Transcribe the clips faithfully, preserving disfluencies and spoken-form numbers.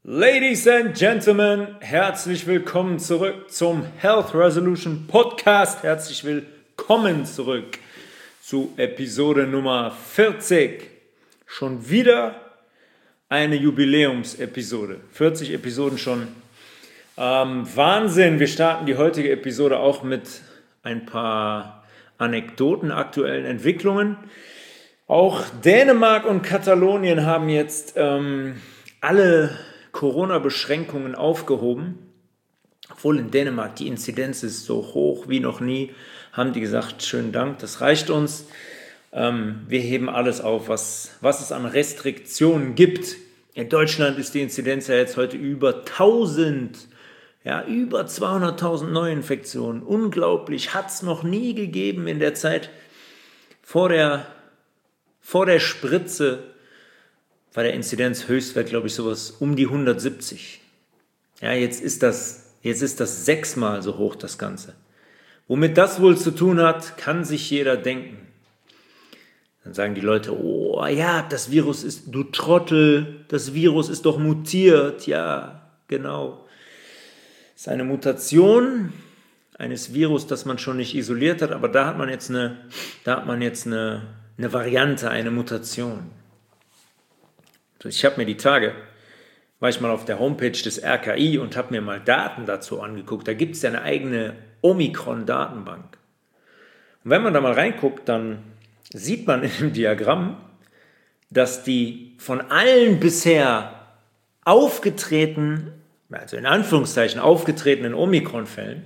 Ladies and Gentlemen, herzlich willkommen zurück zum Health Resolution Podcast. Herzlich willkommen zurück zu Episode Nummer vierzig. Schon wieder eine Jubiläumsepisode. vierzig Episoden schon. Ähm, Wahnsinn, wir starten die heutige Episode auch mit ein paar Anekdoten, aktuellen Entwicklungen. Auch Dänemark und Katalonien haben jetzt ähm, alle Corona-Beschränkungen aufgehoben. Obwohl in Dänemark die Inzidenz ist so hoch wie noch nie, haben die gesagt, schönen Dank, das reicht uns. Ähm, wir heben alles auf, was, was es an Restriktionen gibt. In Deutschland ist die Inzidenz ja jetzt heute über tausend, ja, über zweihunderttausend Neuinfektionen. Unglaublich, hat es noch nie gegeben in der Zeit vor der, vor der Spritze. War der Inzidenzhöchstwert, glaube ich, sowas um die hundertsiebzig. Ja, jetzt ist das, jetzt ist das sechsmal so hoch, das Ganze. Womit das wohl zu tun hat, kann sich jeder denken. Dann sagen die Leute, oh ja, das Virus ist, du Trottel, das Virus ist doch mutiert. Ja, genau. Es ist eine Mutation eines Virus, das man schon nicht isoliert hat, aber da hat man jetzt eine, da hat man jetzt eine, eine Variante, eine Mutation. Ich habe mir die Tage, war ich mal auf der Homepage des R K I und habe mir mal Daten dazu angeguckt. Da gibt es ja eine eigene Omikron-Datenbank. Und wenn man da mal reinguckt, dann sieht man in dem Diagramm, dass die von allen bisher aufgetretenen, also in Anführungszeichen aufgetretenen Omikron-Fällen,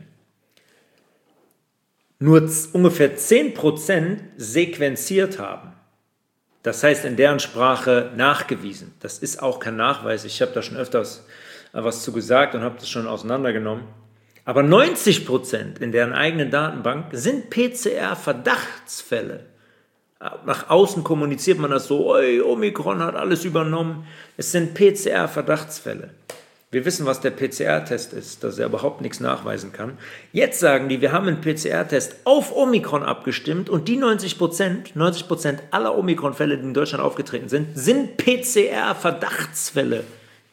nur ungefähr zehn Prozent sequenziert haben. Das heißt, in deren Sprache nachgewiesen. Das ist auch kein Nachweis. Ich habe da schon öfters was zu gesagt und habe das schon auseinandergenommen. Aber neunzig Prozent in deren eigenen Datenbank sind P C R-Verdachtsfälle. Nach außen kommuniziert man das so, oi, Omikron hat alles übernommen. Es sind P C R-Verdachtsfälle. Wir wissen, was der P C R-Test ist, dass er überhaupt nichts nachweisen kann. Jetzt sagen die, wir haben einen P C R-Test auf Omikron abgestimmt und die neunzig Prozent, neunzig Prozent aller Omikron-Fälle, die in Deutschland aufgetreten sind, sind P C R-Verdachtsfälle.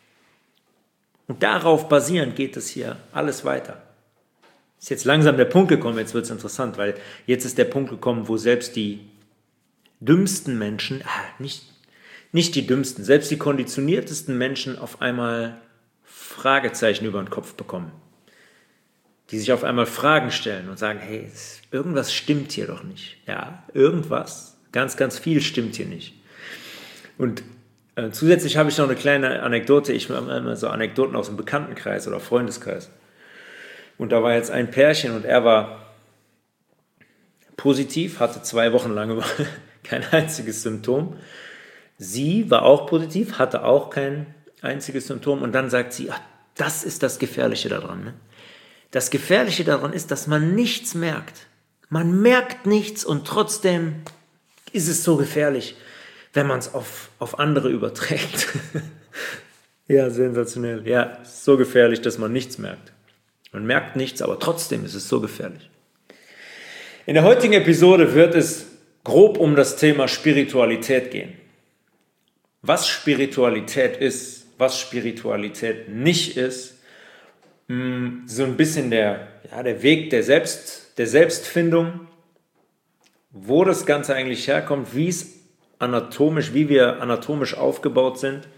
Und darauf basierend geht es hier alles weiter. Ist jetzt langsam der Punkt gekommen, jetzt wird es interessant, weil jetzt ist der Punkt gekommen, wo selbst die dümmsten Menschen, ah, nicht, nicht die dümmsten, selbst die konditioniertesten Menschen auf einmal Fragezeichen über den Kopf bekommen, die sich auf einmal Fragen stellen und sagen, hey, irgendwas stimmt hier doch nicht. Ja, irgendwas, ganz, ganz viel stimmt hier nicht. Und äh, zusätzlich habe ich noch eine kleine Anekdote, ich mache immer so Anekdoten aus dem Bekanntenkreis oder Freundeskreis. Und da war jetzt ein Pärchen und er war positiv, hatte zwei Wochen lang kein einziges Symptom. Sie war auch positiv, hatte auch kein einziges Symptom und dann sagt sie, ach, das ist das Gefährliche daran. Ne? Das Gefährliche daran ist, dass man nichts merkt. Man merkt nichts und trotzdem ist es so gefährlich, wenn man es auf, auf andere überträgt. Ja, sensationell. Ja, so gefährlich, dass man nichts merkt. Man merkt nichts, aber trotzdem ist es so gefährlich. In der heutigen Episode wird es grob um das Thema Spiritualität gehen. Was Spiritualität ist, was Spiritualität nicht ist, so ein bisschen der, ja, der Weg der, Selbst, der Selbstfindung, wo das Ganze eigentlich herkommt, wie es anatomisch, wie wir anatomisch aufgebaut sind.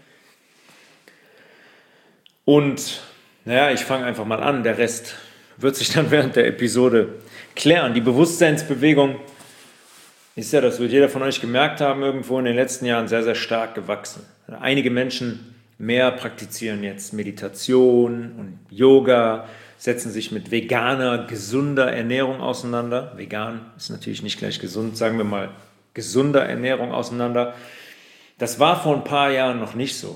Und naja, ich fange einfach mal an, der Rest wird sich dann während der Episode klären. Die Bewusstseinsbewegung ist ja, das wird jeder von euch gemerkt haben, irgendwo in den letzten Jahren sehr, sehr stark gewachsen. Einige Menschen mehr praktizieren jetzt Meditation und Yoga, setzen sich mit veganer, gesunder Ernährung auseinander. Vegan ist natürlich nicht gleich gesund, sagen wir mal gesunder Ernährung auseinander. Das war vor ein paar Jahren noch nicht so.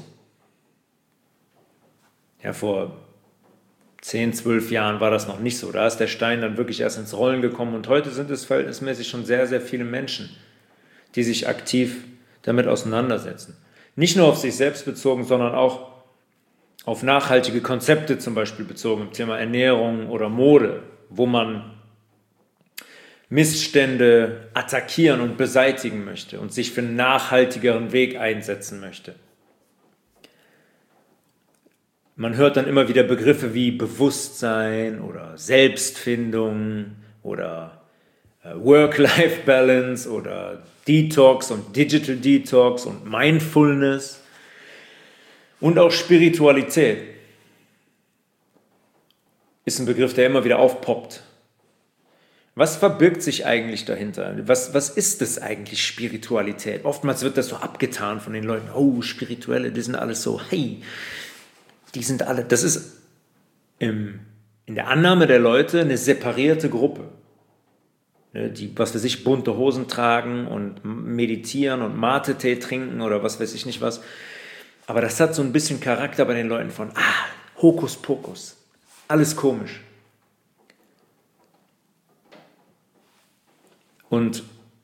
Ja, vor zehn, zwölf Jahren war das noch nicht so. Da ist der Stein dann wirklich erst ins Rollen gekommen und heute sind es verhältnismäßig schon sehr, sehr viele Menschen, die sich aktiv damit auseinandersetzen. Nicht nur auf sich selbst bezogen, sondern auch auf nachhaltige Konzepte zum Beispiel bezogen im Thema Ernährung oder Mode, wo man Missstände attackieren und beseitigen möchte und sich für einen nachhaltigeren Weg einsetzen möchte. Man hört dann immer wieder Begriffe wie Bewusstsein oder Selbstfindung oder Work-Life-Balance oder Detox und Digital Detox und Mindfulness und auch Spiritualität ist ein Begriff, der immer wieder aufpoppt. Was verbirgt sich eigentlich dahinter? Was, was ist das eigentlich, Spiritualität? Oftmals wird das so abgetan von den Leuten. Oh, Spirituelle, die sind alles so, hey, die sind alle, das ist im, in der Annahme der Leute eine separierte Gruppe. Die, was weiß ich, bunte Hosen tragen und meditieren und Mate-Tee trinken oder was weiß ich nicht was. Aber das hat so ein bisschen Charakter bei den Leuten von, ah, Hokuspokus, alles komisch. Und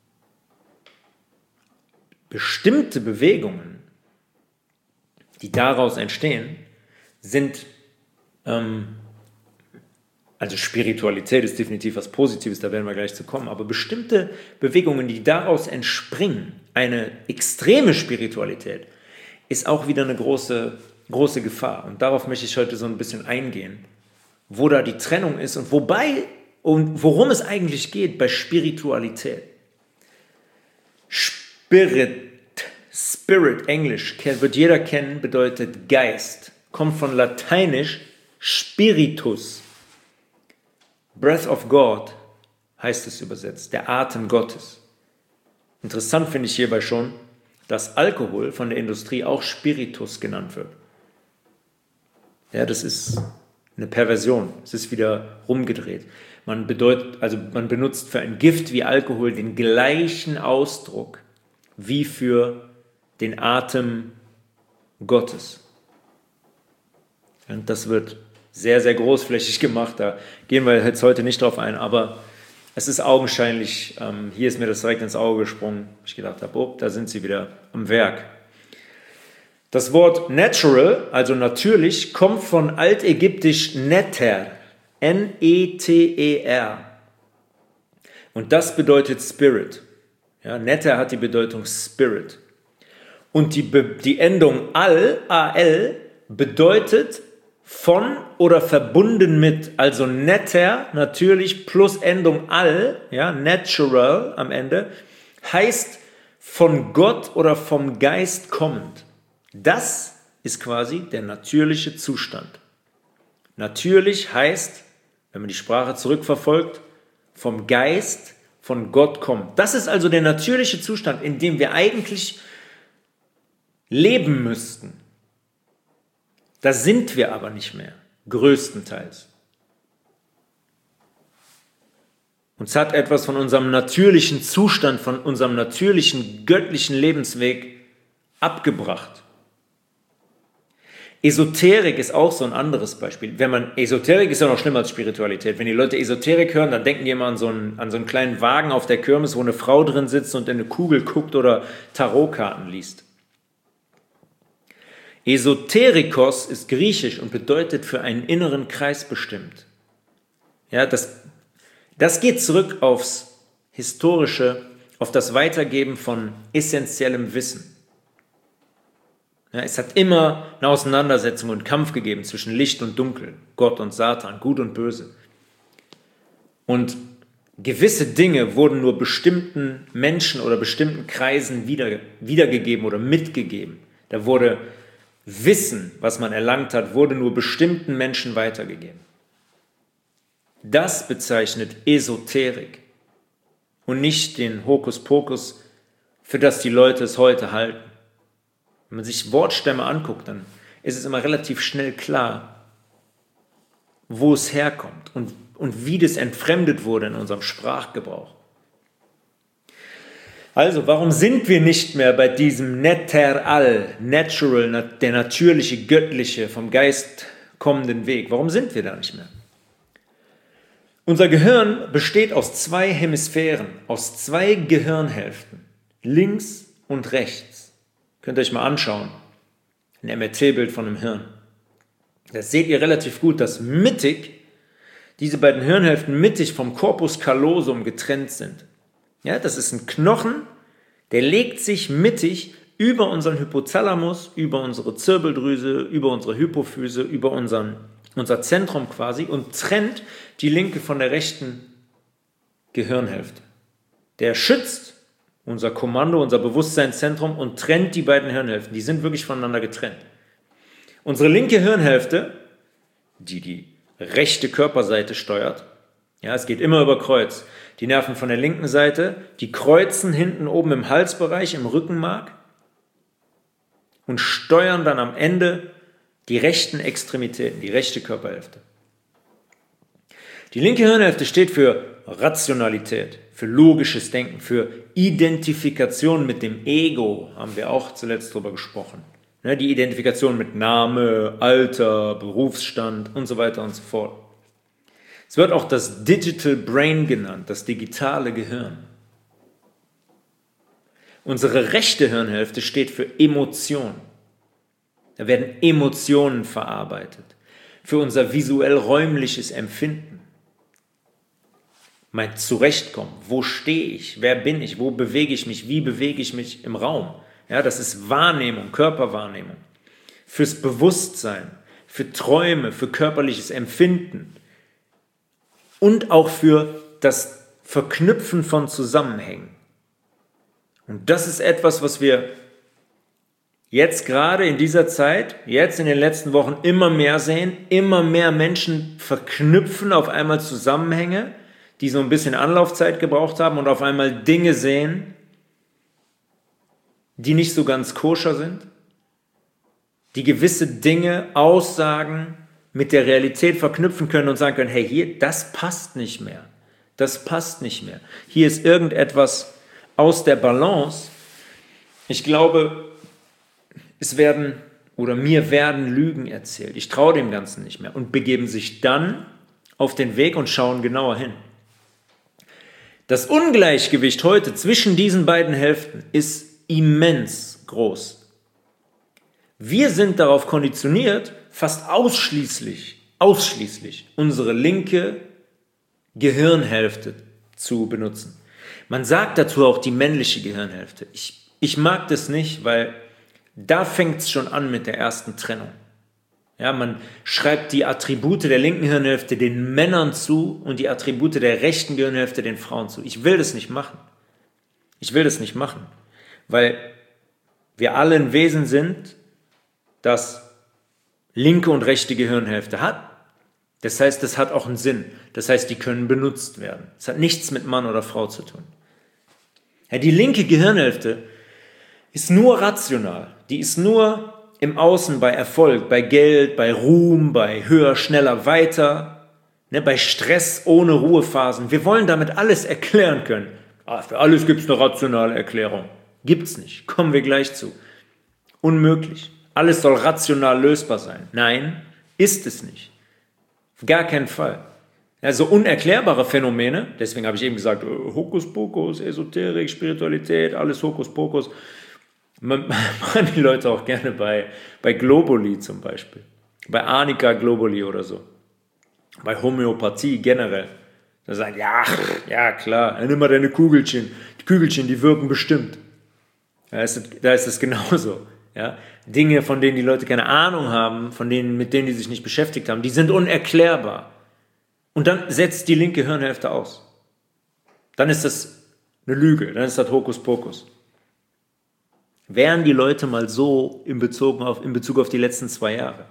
bestimmte Bewegungen, die daraus entstehen, sind, ähm, also Spiritualität ist definitiv was Positives, da werden wir gleich zu kommen, aber bestimmte Bewegungen, die daraus entspringen, eine extreme Spiritualität, ist auch wieder eine große, große Gefahr. Und darauf möchte ich heute so ein bisschen eingehen, wo da die Trennung ist und wobei und worum es eigentlich geht bei Spiritualität. Spirit, Spirit, Englisch, wird jeder kennen, bedeutet Geist, kommt von Lateinisch Spiritus. Breath of God heißt es übersetzt, der Atem Gottes. Interessant finde ich hierbei schon, dass Alkohol von der Industrie auch Spiritus genannt wird. Ja, das ist eine Perversion. Es ist wieder rumgedreht. Man bedeutet, also man benutzt für ein Gift wie Alkohol den gleichen Ausdruck wie für den Atem Gottes. Und das wird sehr, sehr großflächig gemacht. Da gehen wir jetzt heute nicht drauf ein, aber es ist augenscheinlich, ähm, hier ist mir das direkt ins Auge gesprungen. Ich gedacht habe, oh, da sind sie wieder am Werk. Das Wort natural, also natürlich, kommt von altägyptisch neter, N E T E R. Und das bedeutet Spirit. Ja, neter hat die Bedeutung Spirit. Und die, Be- die Endung al, al, bedeutet von oder verbunden mit, also netter, natürlich, plus Endung al, ja, natural am Ende, heißt von Gott oder vom Geist kommend. Das ist quasi der natürliche Zustand. Natürlich heißt, wenn man die Sprache zurückverfolgt, vom Geist, von Gott kommt. Das ist also der natürliche Zustand, in dem wir eigentlich leben müssten. Da sind wir aber nicht mehr, größtenteils. Uns hat etwas von unserem natürlichen Zustand, von unserem natürlichen göttlichen Lebensweg abgebracht. Esoterik ist auch so ein anderes Beispiel. Wenn man, Esoterik ist ja noch schlimmer als Spiritualität. Wenn die Leute Esoterik hören, dann denken die immer an so einen, an so einen kleinen Wagen auf der Kirmes, wo eine Frau drin sitzt und in eine Kugel guckt oder Tarotkarten liest. Esoterikos ist griechisch und bedeutet für einen inneren Kreis bestimmt. Ja, das, das geht zurück aufs Historische, auf das Weitergeben von essentiellem Wissen. Ja, es hat immer eine Auseinandersetzung und Kampf gegeben zwischen Licht und Dunkel, Gott und Satan, Gut und Böse. Und gewisse Dinge wurden nur bestimmten Menschen oder bestimmten Kreisen wieder, wiedergegeben oder mitgegeben. Da wurde Wissen, was man erlangt hat, wurde nur bestimmten Menschen weitergegeben. Das bezeichnet Esoterik und nicht den Hokuspokus, für das die Leute es heute halten. Wenn man sich Wortstämme anguckt, dann ist es immer relativ schnell klar, wo es herkommt und, und wie das entfremdet wurde in unserem Sprachgebrauch. Also, warum sind wir nicht mehr bei diesem Neter al, natural, der natürliche, göttliche, vom Geist kommenden Weg? Warum sind wir da nicht mehr? Unser Gehirn besteht aus zwei Hemisphären, aus zwei Gehirnhälften, links und rechts. Könnt ihr euch mal anschauen, ein M R T-Bild von einem Hirn. Das seht ihr relativ gut, dass mittig, diese beiden Hirnhälften mittig vom Corpus callosum getrennt sind. Ja, das ist ein Knochen, der legt sich mittig über unseren Hypothalamus, über unsere Zirbeldrüse, über unsere Hypophyse, über unseren, unser Zentrum quasi und trennt die linke von der rechten Gehirnhälfte. Der schützt unser Kommando, unser Bewusstseinszentrum und trennt die beiden Hirnhälften. Die sind wirklich voneinander getrennt. Unsere linke Hirnhälfte, die die rechte Körperseite steuert, ja, es geht immer über Kreuz. Die Nerven von der linken Seite, die kreuzen hinten oben im Halsbereich, im Rückenmark und steuern dann am Ende die rechten Extremitäten, die rechte Körperhälfte. Die linke Hirnhälfte steht für Rationalität, für logisches Denken, für Identifikation mit dem Ego, haben wir auch zuletzt drüber gesprochen. Die Identifikation mit Name, Alter, Berufsstand und so weiter und so fort. Es wird auch das Digital Brain genannt, das digitale Gehirn. Unsere rechte Hirnhälfte steht für Emotion. Da werden Emotionen verarbeitet, für unser visuell-räumliches Empfinden. Mein Zurechtkommen, wo stehe ich, wer bin ich, wo bewege ich mich, wie bewege ich mich im Raum. Ja, das ist Wahrnehmung, Körperwahrnehmung. Fürs Bewusstsein, für Träume, für körperliches Empfinden und auch für das Verknüpfen von Zusammenhängen. Und das ist etwas, was wir jetzt gerade in dieser Zeit, jetzt in den letzten Wochen immer mehr sehen. Immer mehr Menschen verknüpfen auf einmal Zusammenhänge, die so ein bisschen Anlaufzeit gebraucht haben und auf einmal Dinge sehen, die nicht so ganz koscher sind, die gewisse Dinge, Aussagen mit der Realität verknüpfen können und sagen können, hey, hier, das passt nicht mehr, das passt nicht mehr. Hier ist irgendetwas aus der Balance. Ich glaube, es werden oder mir werden Lügen erzählt. Ich traue dem Ganzen nicht mehr und begeben sich dann auf den Weg und schauen genauer hin. Das Ungleichgewicht heute zwischen diesen beiden Hälften ist immens groß. Wir sind darauf konditioniert, fast ausschließlich, ausschließlich unsere linke Gehirnhälfte zu benutzen. Man sagt dazu auch die männliche Gehirnhälfte. Ich, ich mag das nicht, weil da fängt es schon an mit der ersten Trennung. Ja, man schreibt die Attribute der linken Gehirnhälfte den Männern zu und die Attribute der rechten Gehirnhälfte den Frauen zu. Ich will das nicht machen. Ich will das nicht machen, weil wir alle ein Wesen sind, das linke und rechte Gehirnhälfte hat. Das heißt, das hat auch einen Sinn. Das heißt, die können benutzt werden. Es hat nichts mit Mann oder Frau zu tun. Ja, die linke Gehirnhälfte ist nur rational. Die ist nur im Außen bei Erfolg, bei Geld, bei Ruhm, bei höher, schneller, weiter, ne, bei Stress ohne Ruhephasen. Wir wollen damit alles erklären können. Ah, für alles gibt es eine rationale Erklärung. Gibt's nicht. Kommen wir gleich zu. Unmöglich. Alles soll rational lösbar sein. Nein, ist es nicht. Auf gar keinen Fall. Also unerklärbare Phänomene, deswegen habe ich eben gesagt, Hokuspokus, Esoterik, Spiritualität, alles Hokuspokus, man machen die Leute auch gerne bei, bei Globuli zum Beispiel, bei Arnika Globuli oder so, bei Homöopathie generell. Da sagen, ja, ja klar, nimm mal deine Kugelchen, die Kügelchen, die wirken bestimmt. Da ist es, da ist es genauso. Ja? Dinge, von denen die Leute keine Ahnung haben, von denen, mit denen die sich nicht beschäftigt haben, die sind unerklärbar. Und dann setzt die linke Hirnhälfte aus. Dann ist das eine Lüge, dann ist das Hokuspokus. Wären die Leute mal so in Bezug auf, in Bezug auf die letzten zwei Jahre.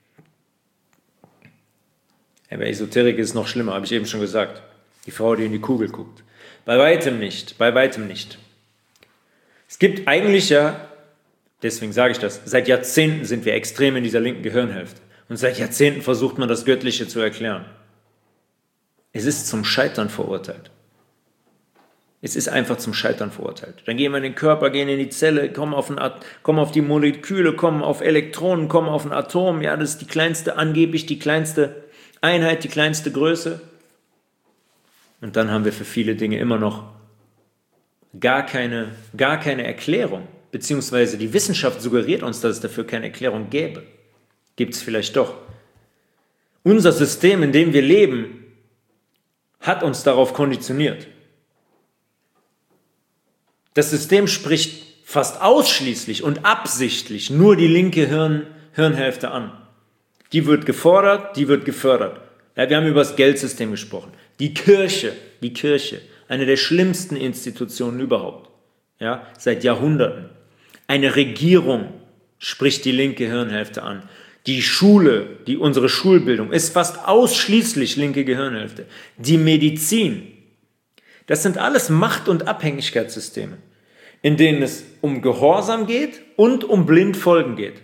Ja, bei Esoterik ist es noch schlimmer, habe ich eben schon gesagt. Die Frau, die in die Kugel guckt. Bei weitem nicht, bei weitem nicht. Es gibt eigentlich ja, deswegen sage ich das, seit Jahrzehnten sind wir extrem in dieser linken Gehirnhälfte. Und seit Jahrzehnten versucht man das Göttliche zu erklären. Es ist zum Scheitern verurteilt. Es ist einfach zum Scheitern verurteilt. Dann gehen wir in den Körper, gehen in die Zelle, kommen auf, ein, kommen auf die Moleküle, kommen auf Elektronen, kommen auf ein Atom. Ja, das ist die kleinste, angeblich die kleinste Einheit, die kleinste Größe. Und dann haben wir für viele Dinge immer noch gar keine, gar keine Erklärung. Beziehungsweise die Wissenschaft suggeriert uns, dass es dafür keine Erklärung gäbe. Gibt es vielleicht doch. Unser System, in dem wir leben, hat uns darauf konditioniert. Das System spricht fast ausschließlich und absichtlich nur die linke Hirn, Hirnhälfte an. Die wird gefordert, die wird gefördert. Ja, wir haben über das Geldsystem gesprochen. Die Kirche, die Kirche, eine der schlimmsten Institutionen überhaupt, ja, seit Jahrhunderten. Eine Regierung spricht die linke Hirnhälfte an. Die Schule, die, unsere Schulbildung ist fast ausschließlich linke Gehirnhälfte. Die Medizin, das sind alles Macht- und Abhängigkeitssysteme, in denen es um Gehorsam geht und um Blindfolgen geht.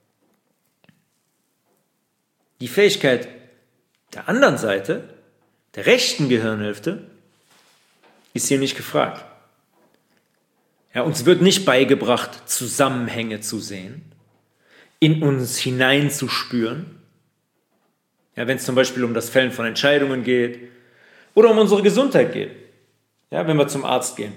Die Fähigkeit der anderen Seite, der rechten Gehirnhälfte, ist hier nicht gefragt. Ja, uns wird nicht beigebracht, Zusammenhänge zu sehen, in uns hineinzuspüren. Ja, wenn es zum Beispiel um das Fällen von Entscheidungen geht oder um unsere Gesundheit geht. Ja, wenn wir zum Arzt gehen.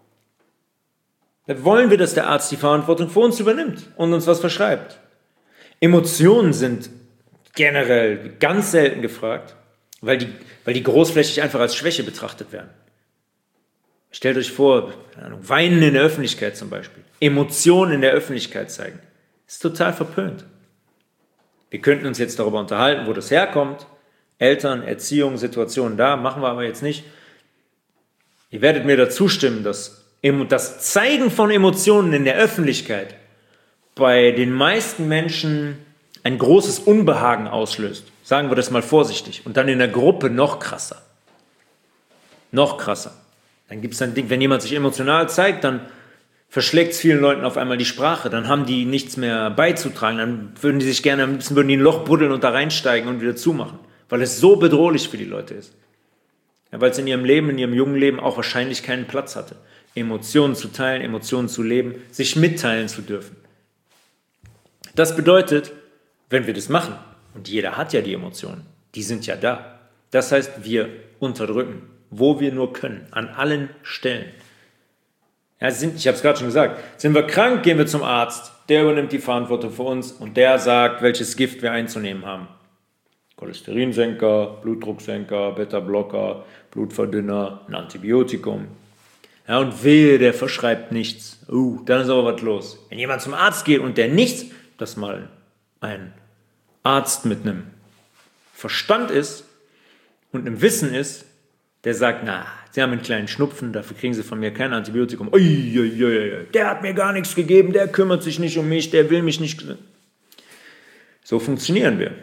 Da wollen wir, dass der Arzt die Verantwortung für uns übernimmt und uns was verschreibt. Emotionen sind generell ganz selten gefragt, weil die, weil die großflächig einfach als Schwäche betrachtet werden. Stellt euch vor, keine Ahnung, Weinen in der Öffentlichkeit zum Beispiel, Emotionen in der Öffentlichkeit zeigen. Das ist total verpönt. Wir könnten uns jetzt darüber unterhalten, wo das herkommt. Eltern, Erziehung, Situationen da, machen wir aber jetzt nicht. Ihr werdet mir dazu stimmen, dass das Zeigen von Emotionen in der Öffentlichkeit bei den meisten Menschen ein großes Unbehagen auslöst. Sagen wir das mal vorsichtig. Und dann in der Gruppe noch krasser. Noch krasser. Dann gibt es ein Ding, wenn jemand sich emotional zeigt, dann verschlägt es vielen Leuten auf einmal die Sprache. Dann haben die nichts mehr beizutragen. Dann würden die sich gerne, am liebsten würden die ein Loch buddeln und da reinsteigen und wieder zumachen. Weil es so bedrohlich für die Leute ist. Ja, weil es in ihrem Leben, in ihrem jungen Leben auch wahrscheinlich keinen Platz hatte. Emotionen zu teilen, Emotionen zu leben, sich mitteilen zu dürfen. Das bedeutet, wenn wir das machen, und jeder hat ja die Emotionen, die sind ja da. Das heißt, wir unterdrücken, wo wir nur können, an allen Stellen. Ja, sind, ich habe es gerade schon gesagt, sind wir krank, gehen wir zum Arzt, der übernimmt die Verantwortung für uns und der sagt, welches Gift wir einzunehmen haben. Cholesterinsenker, Blutdrucksenker, Beta-Blocker, Blutverdünner, ein Antibiotikum. Ja, und wehe, der verschreibt nichts. Uh, dann ist aber was los. Wenn jemand zum Arzt geht und der nichts, das mal ein Arzt mit einem Verstand ist und einem Wissen ist, der sagt, na, Sie haben einen kleinen Schnupfen, dafür kriegen Sie von mir kein Antibiotikum. Ui, ui, ui, der hat mir gar nichts gegeben, der kümmert sich nicht um mich, der will mich nicht. So funktionieren wir.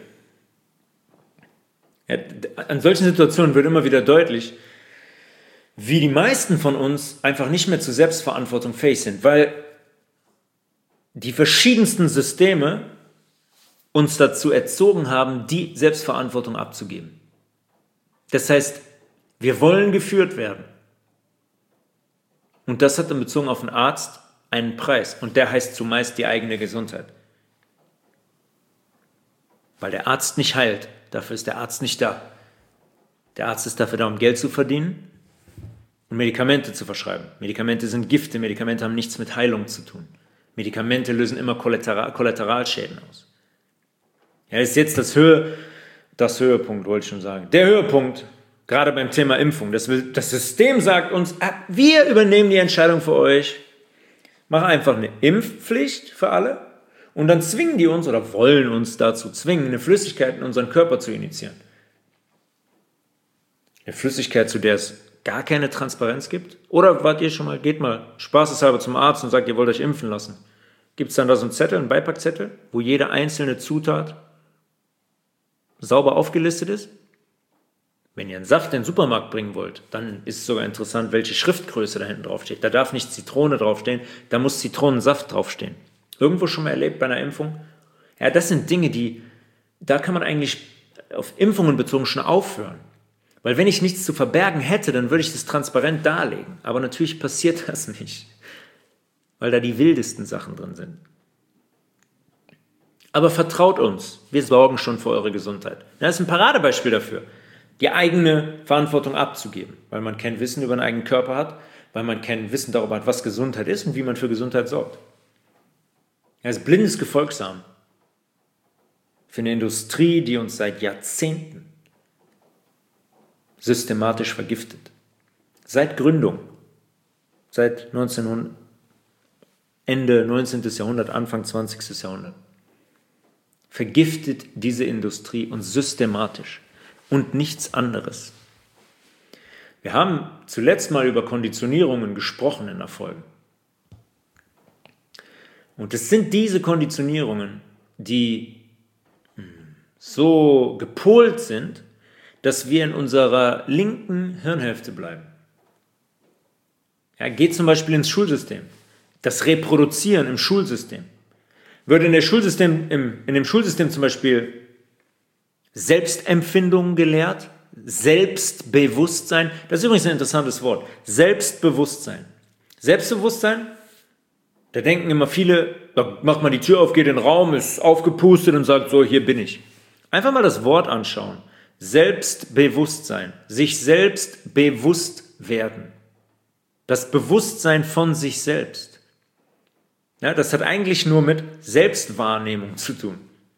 Ja, an solchen Situationen wird immer wieder deutlich, wie die meisten von uns einfach nicht mehr zur Selbstverantwortung fähig sind, weil die verschiedensten Systeme uns dazu erzogen haben, die Selbstverantwortung abzugeben. Das heißt, wir wollen geführt werden. Und das hat dann bezogen auf den Arzt einen Preis. Und der heißt zumeist die eigene Gesundheit. Weil der Arzt nicht heilt. Dafür ist der Arzt nicht da. Der Arzt ist dafür da, um Geld zu verdienen und Medikamente zu verschreiben. Medikamente sind Gifte. Medikamente haben nichts mit Heilung zu tun. Medikamente lösen immer Kollateral- Kollateralschäden aus. Ja, ist jetzt das, Höhe, das Höhepunkt, wollte ich schon sagen. Der Höhepunkt, gerade beim Thema Impfung. Das, will, das System sagt uns, wir übernehmen die Entscheidung für euch. Machen einfach eine Impfpflicht für alle und dann zwingen die uns oder wollen uns dazu zwingen, eine Flüssigkeit in unseren Körper zu injizieren. Eine Flüssigkeit, zu der es gar keine Transparenz gibt? Oder wart ihr schon mal, geht mal spaßeshalber zum Arzt und sagt, ihr wollt euch impfen lassen. Gibt es dann da so einen Zettel, einen Beipackzettel, wo jede einzelne Zutat sauber aufgelistet ist? Wenn ihr einen Saft in den Supermarkt bringen wollt, dann ist es sogar interessant, welche Schriftgröße da hinten draufsteht. Da darf nicht Zitrone draufstehen, da muss Zitronensaft draufstehen. Irgendwo schon mal erlebt bei einer Impfung? Ja, das sind Dinge, die, da kann man eigentlich auf Impfungen bezogen schon aufhören. Weil wenn ich nichts zu verbergen hätte, dann würde ich das transparent darlegen. Aber natürlich passiert das nicht, weil da die wildesten Sachen drin sind. Aber vertraut uns, wir sorgen schon für eure Gesundheit. Das ist ein Paradebeispiel dafür, die eigene Verantwortung abzugeben, weil man kein Wissen über den eigenen Körper hat, weil man kein Wissen darüber hat, was Gesundheit ist und wie man für Gesundheit sorgt. Er ist blindes Gefolgsam für eine Industrie, die uns seit Jahrzehnten systematisch vergiftet. Seit Gründung, seit neunzehnhundert, Ende neunzehnten. Jahrhundert, Anfang zwanzigsten. Jahrhundert. Vergiftet diese Industrie uns systematisch und nichts anderes. Wir haben zuletzt mal über Konditionierungen gesprochen in der Folge. Und es sind diese Konditionierungen, die so gepolt sind, dass wir in unserer linken Hirnhälfte bleiben. Ja, geht zum Beispiel ins Schulsystem. Das Reproduzieren im Schulsystem. Würde in, der Schulsystem, im, in dem Schulsystem zum Beispiel Selbstempfindung gelehrt, Selbstbewusstsein, das ist übrigens ein interessantes Wort, Selbstbewusstsein. Selbstbewusstsein, da denken immer viele, da macht man die Tür auf, geht in den Raum, ist aufgepustet und sagt so, hier bin ich. Einfach mal das Wort anschauen. Selbstbewusstsein, sich selbst bewusst werden. Das Bewusstsein von sich selbst. Ja, das hat eigentlich nur mit Selbstwahrnehmung zu tun.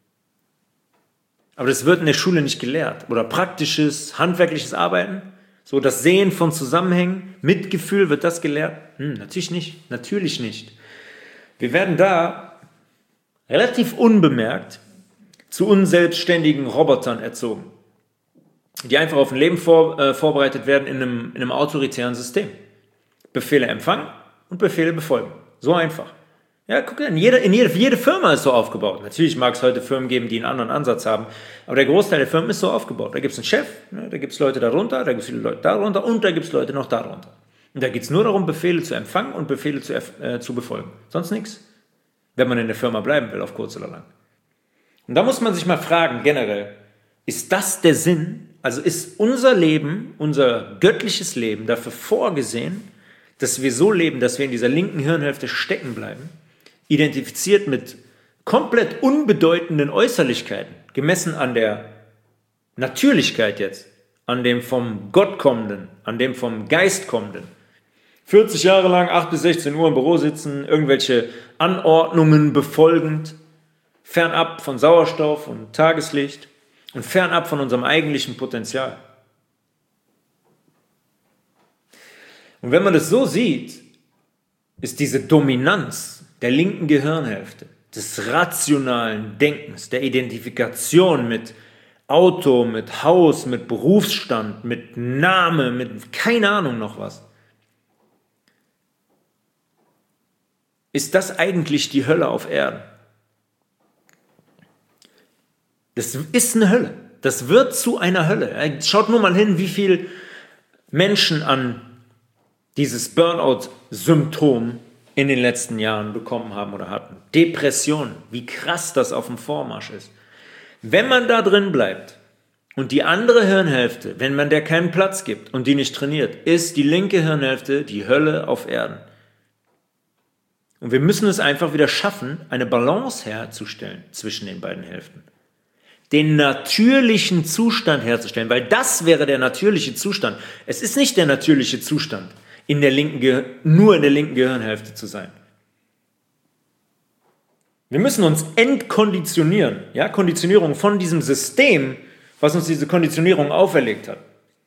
Aber das wird in der Schule nicht gelehrt. Oder praktisches, handwerkliches Arbeiten, so das Sehen von Zusammenhängen, Mitgefühl, wird das gelehrt? Hm, natürlich nicht, natürlich nicht. Wir werden da relativ unbemerkt zu unselbstständigen Robotern erzogen, die einfach auf ein Leben vor, äh, vorbereitet werden in einem, in einem autoritären System. Befehle empfangen und Befehle befolgen. So einfach. Ja, guck in jede, in jede, jede Firma ist so aufgebaut. Natürlich mag es heute Firmen geben, die einen anderen Ansatz haben, aber der Großteil der Firmen ist so aufgebaut. Da gibt es einen Chef, ne, da gibt es Leute darunter, da gibt es viele Leute darunter und da gibt es Leute noch darunter. Und da geht es nur darum, Befehle zu empfangen und Befehle zu, äh, zu befolgen. Sonst nichts. Wenn man in der Firma bleiben will, auf kurz oder lang. Und da muss man sich mal fragen, generell, ist das der Sinn? Also ist unser Leben, unser göttliches Leben dafür vorgesehen, dass wir so leben, dass wir in dieser linken Hirnhälfte stecken bleiben, identifiziert mit komplett unbedeutenden Äußerlichkeiten, gemessen an der Natürlichkeit jetzt, an dem vom Gott kommenden, an dem vom Geist kommenden. vierzig Jahre lang, acht bis sechzehn Uhr im Büro sitzen, irgendwelche Anordnungen befolgend, fernab von Sauerstoff und Tageslicht und fernab von unserem eigentlichen Potenzial. Und wenn man das so sieht, ist diese Dominanz der linken Gehirnhälfte, des rationalen Denkens, der Identifikation mit Auto, mit Haus, mit Berufsstand, mit Name, mit keine Ahnung noch was, ist das eigentlich die Hölle auf Erden? Das ist eine Hölle. Das wird zu einer Hölle. Schaut nur mal hin, wie viele Menschen an dieses Burnout-Symptom in den letzten Jahren bekommen haben oder hatten. Depression, wie krass das auf dem Vormarsch ist. Wenn man da drin bleibt und die andere Hirnhälfte, wenn man der keinen Platz gibt und die nicht trainiert, ist die linke Hirnhälfte die Hölle auf Erden. Und wir müssen es einfach wieder schaffen, eine Balance herzustellen zwischen den beiden Hälften. Den natürlichen Zustand herzustellen, weil das wäre der natürliche Zustand. Es ist nicht der natürliche Zustand, in der linken Ge- nur in der linken Gehirnhälfte zu sein. Wir müssen uns entkonditionieren, ja, Konditionierung von diesem System, was uns diese Konditionierung auferlegt hat.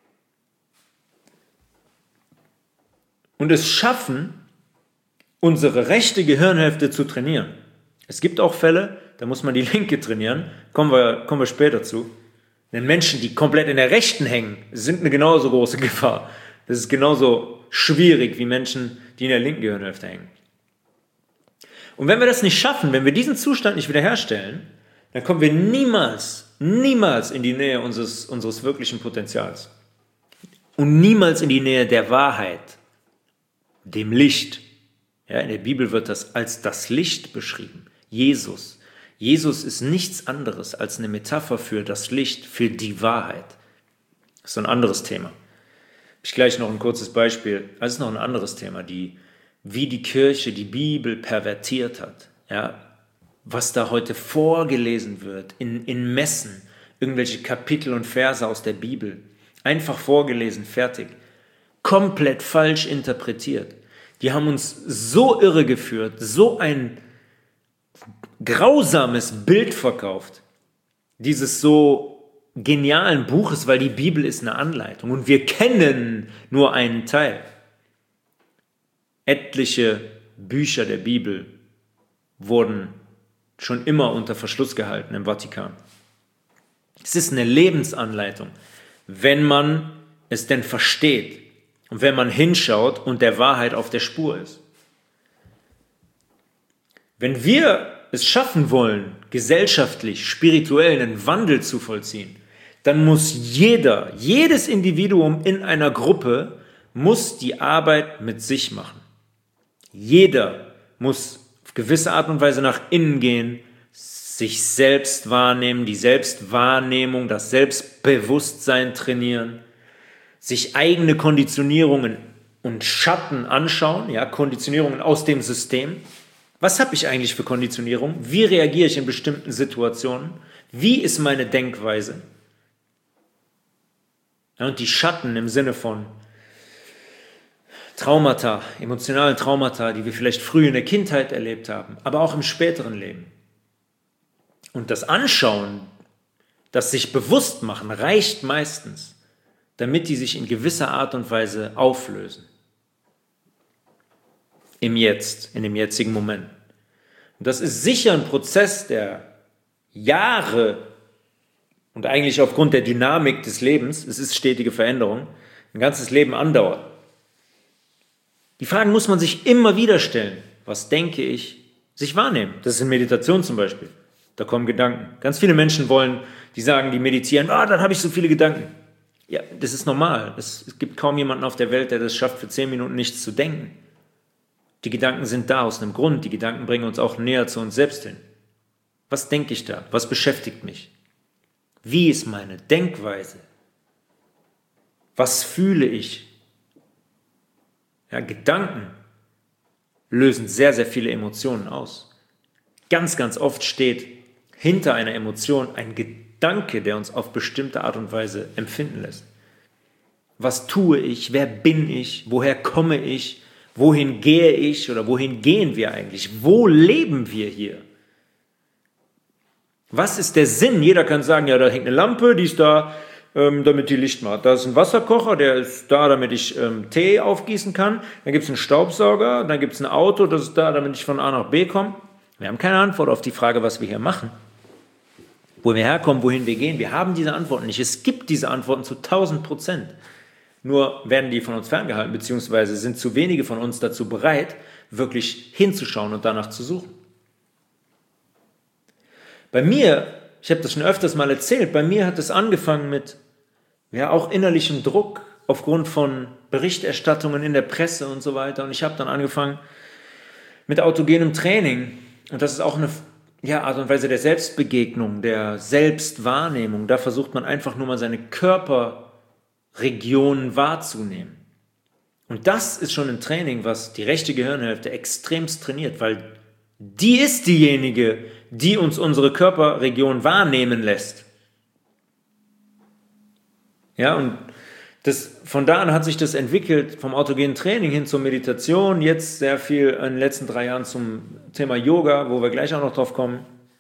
Und es schaffen, unsere rechte Gehirnhälfte zu trainieren. Es gibt auch Fälle, da muss man die linke trainieren, kommen wir, kommen wir später zu. Denn Menschen, die komplett in der rechten hängen, sind eine genauso große Gefahr. Das ist genauso schwierig wie Menschen, die in der linken Gehirnhälfte hängen. Und wenn wir das nicht schaffen, wenn wir diesen Zustand nicht wiederherstellen, dann kommen wir niemals, niemals in die Nähe unseres, unseres wirklichen Potenzials. Und niemals in die Nähe der Wahrheit, dem Licht. Ja, in der Bibel wird das als das Licht beschrieben. Jesus. Jesus ist nichts anderes als eine Metapher für das Licht, für die Wahrheit. Das ist so ein anderes Thema. Ich gleich noch ein kurzes Beispiel. Das ist noch ein anderes Thema, die, wie die Kirche die Bibel pervertiert hat. Ja, was da heute vorgelesen wird in, in Messen, irgendwelche Kapitel und Verse aus der Bibel. Einfach vorgelesen, fertig. Komplett falsch interpretiert. Die haben uns so irregeführt, so ein grausames Bild verkauft, dieses so genialen Buches, weil die Bibel ist eine Anleitung und wir kennen nur einen Teil. Etliche Bücher der Bibel wurden schon immer unter Verschluss gehalten im Vatikan. Es ist eine Lebensanleitung, wenn man es denn versteht und wenn man hinschaut und der Wahrheit auf der Spur ist. Wenn wir es schaffen wollen, gesellschaftlich, spirituell einen Wandel zu vollziehen, dann muss jeder, jedes Individuum in einer Gruppe muss die Arbeit mit sich machen. Jeder muss auf gewisse Art und Weise nach innen gehen, sich selbst wahrnehmen, die Selbstwahrnehmung, das Selbstbewusstsein trainieren, sich eigene Konditionierungen und Schatten anschauen, ja, Konditionierungen aus dem System. Was habe ich eigentlich für Konditionierung? Wie reagiere ich in bestimmten Situationen? Wie ist meine Denkweise? Ja, und die Schatten im Sinne von Traumata, emotionalen Traumata, die wir vielleicht früh in der Kindheit erlebt haben, aber auch im späteren Leben. Und das Anschauen, das sich bewusst machen, reicht meistens, damit die sich in gewisser Art und Weise auflösen. Im Jetzt, in dem jetzigen Moment. Und das ist sicher ein Prozess, der Jahre und eigentlich aufgrund der Dynamik des Lebens, es ist stetige Veränderung, ein ganzes Leben andauert. Die Fragen muss man sich immer wieder stellen. Was denke ich? Sich wahrnehmen. Das ist in Meditation zum Beispiel. Da kommen Gedanken. Ganz viele Menschen wollen, die sagen, die meditieren, ah, dann habe ich so viele Gedanken. Ja, das ist normal. Es, es gibt kaum jemanden auf der Welt, der das schafft, für zehn Minuten nichts zu denken. Die Gedanken sind da aus einem Grund. Die Gedanken bringen uns auch näher zu uns selbst hin. Was denke ich da? Was beschäftigt mich? Wie ist meine Denkweise? Was fühle ich? Ja, Gedanken lösen sehr, sehr viele Emotionen aus. Ganz, ganz oft steht hinter einer Emotion ein Gedanke, der uns auf bestimmte Art und Weise empfinden lässt. Was tue ich? Wer bin ich? Woher komme ich? Wohin gehe ich? Oder wohin gehen wir eigentlich? Wo leben wir hier? Was ist der Sinn? Jeder kann sagen, ja, da hängt eine Lampe, die ist da, ähm, damit die Licht macht. Da ist ein Wasserkocher, der ist da, damit ich ähm, Tee aufgießen kann. Dann gibt es einen Staubsauger, dann gibt es ein Auto, das ist da, damit ich von A nach B komme. Wir haben keine Antwort auf die Frage, was wir hier machen. Wo wir herkommen, wohin wir gehen. Wir haben diese Antworten nicht. Es gibt diese Antworten zu tausend Prozent. Nur werden die von uns ferngehalten, beziehungsweise sind zu wenige von uns dazu bereit, wirklich hinzuschauen und danach zu suchen. Bei mir, ich habe das schon öfters mal erzählt, bei mir hat es angefangen mit ja, auch innerlichem Druck aufgrund von Berichterstattungen in der Presse und so weiter. Und ich habe dann angefangen mit autogenem Training. Und das ist auch eine ja, Art und Weise der Selbstbegegnung, der Selbstwahrnehmung. Da versucht man einfach nur mal seine Körperregionen wahrzunehmen. Und das ist schon ein Training, was die rechte Gehirnhälfte extremst trainiert, weil die ist diejenige, die uns unsere Körperregion wahrnehmen lässt. Ja, und das, von da an hat sich das entwickelt, vom autogenen Training hin zur Meditation, jetzt sehr viel in den letzten drei Jahren zum Thema Yoga, wo wir gleich auch noch drauf kommen.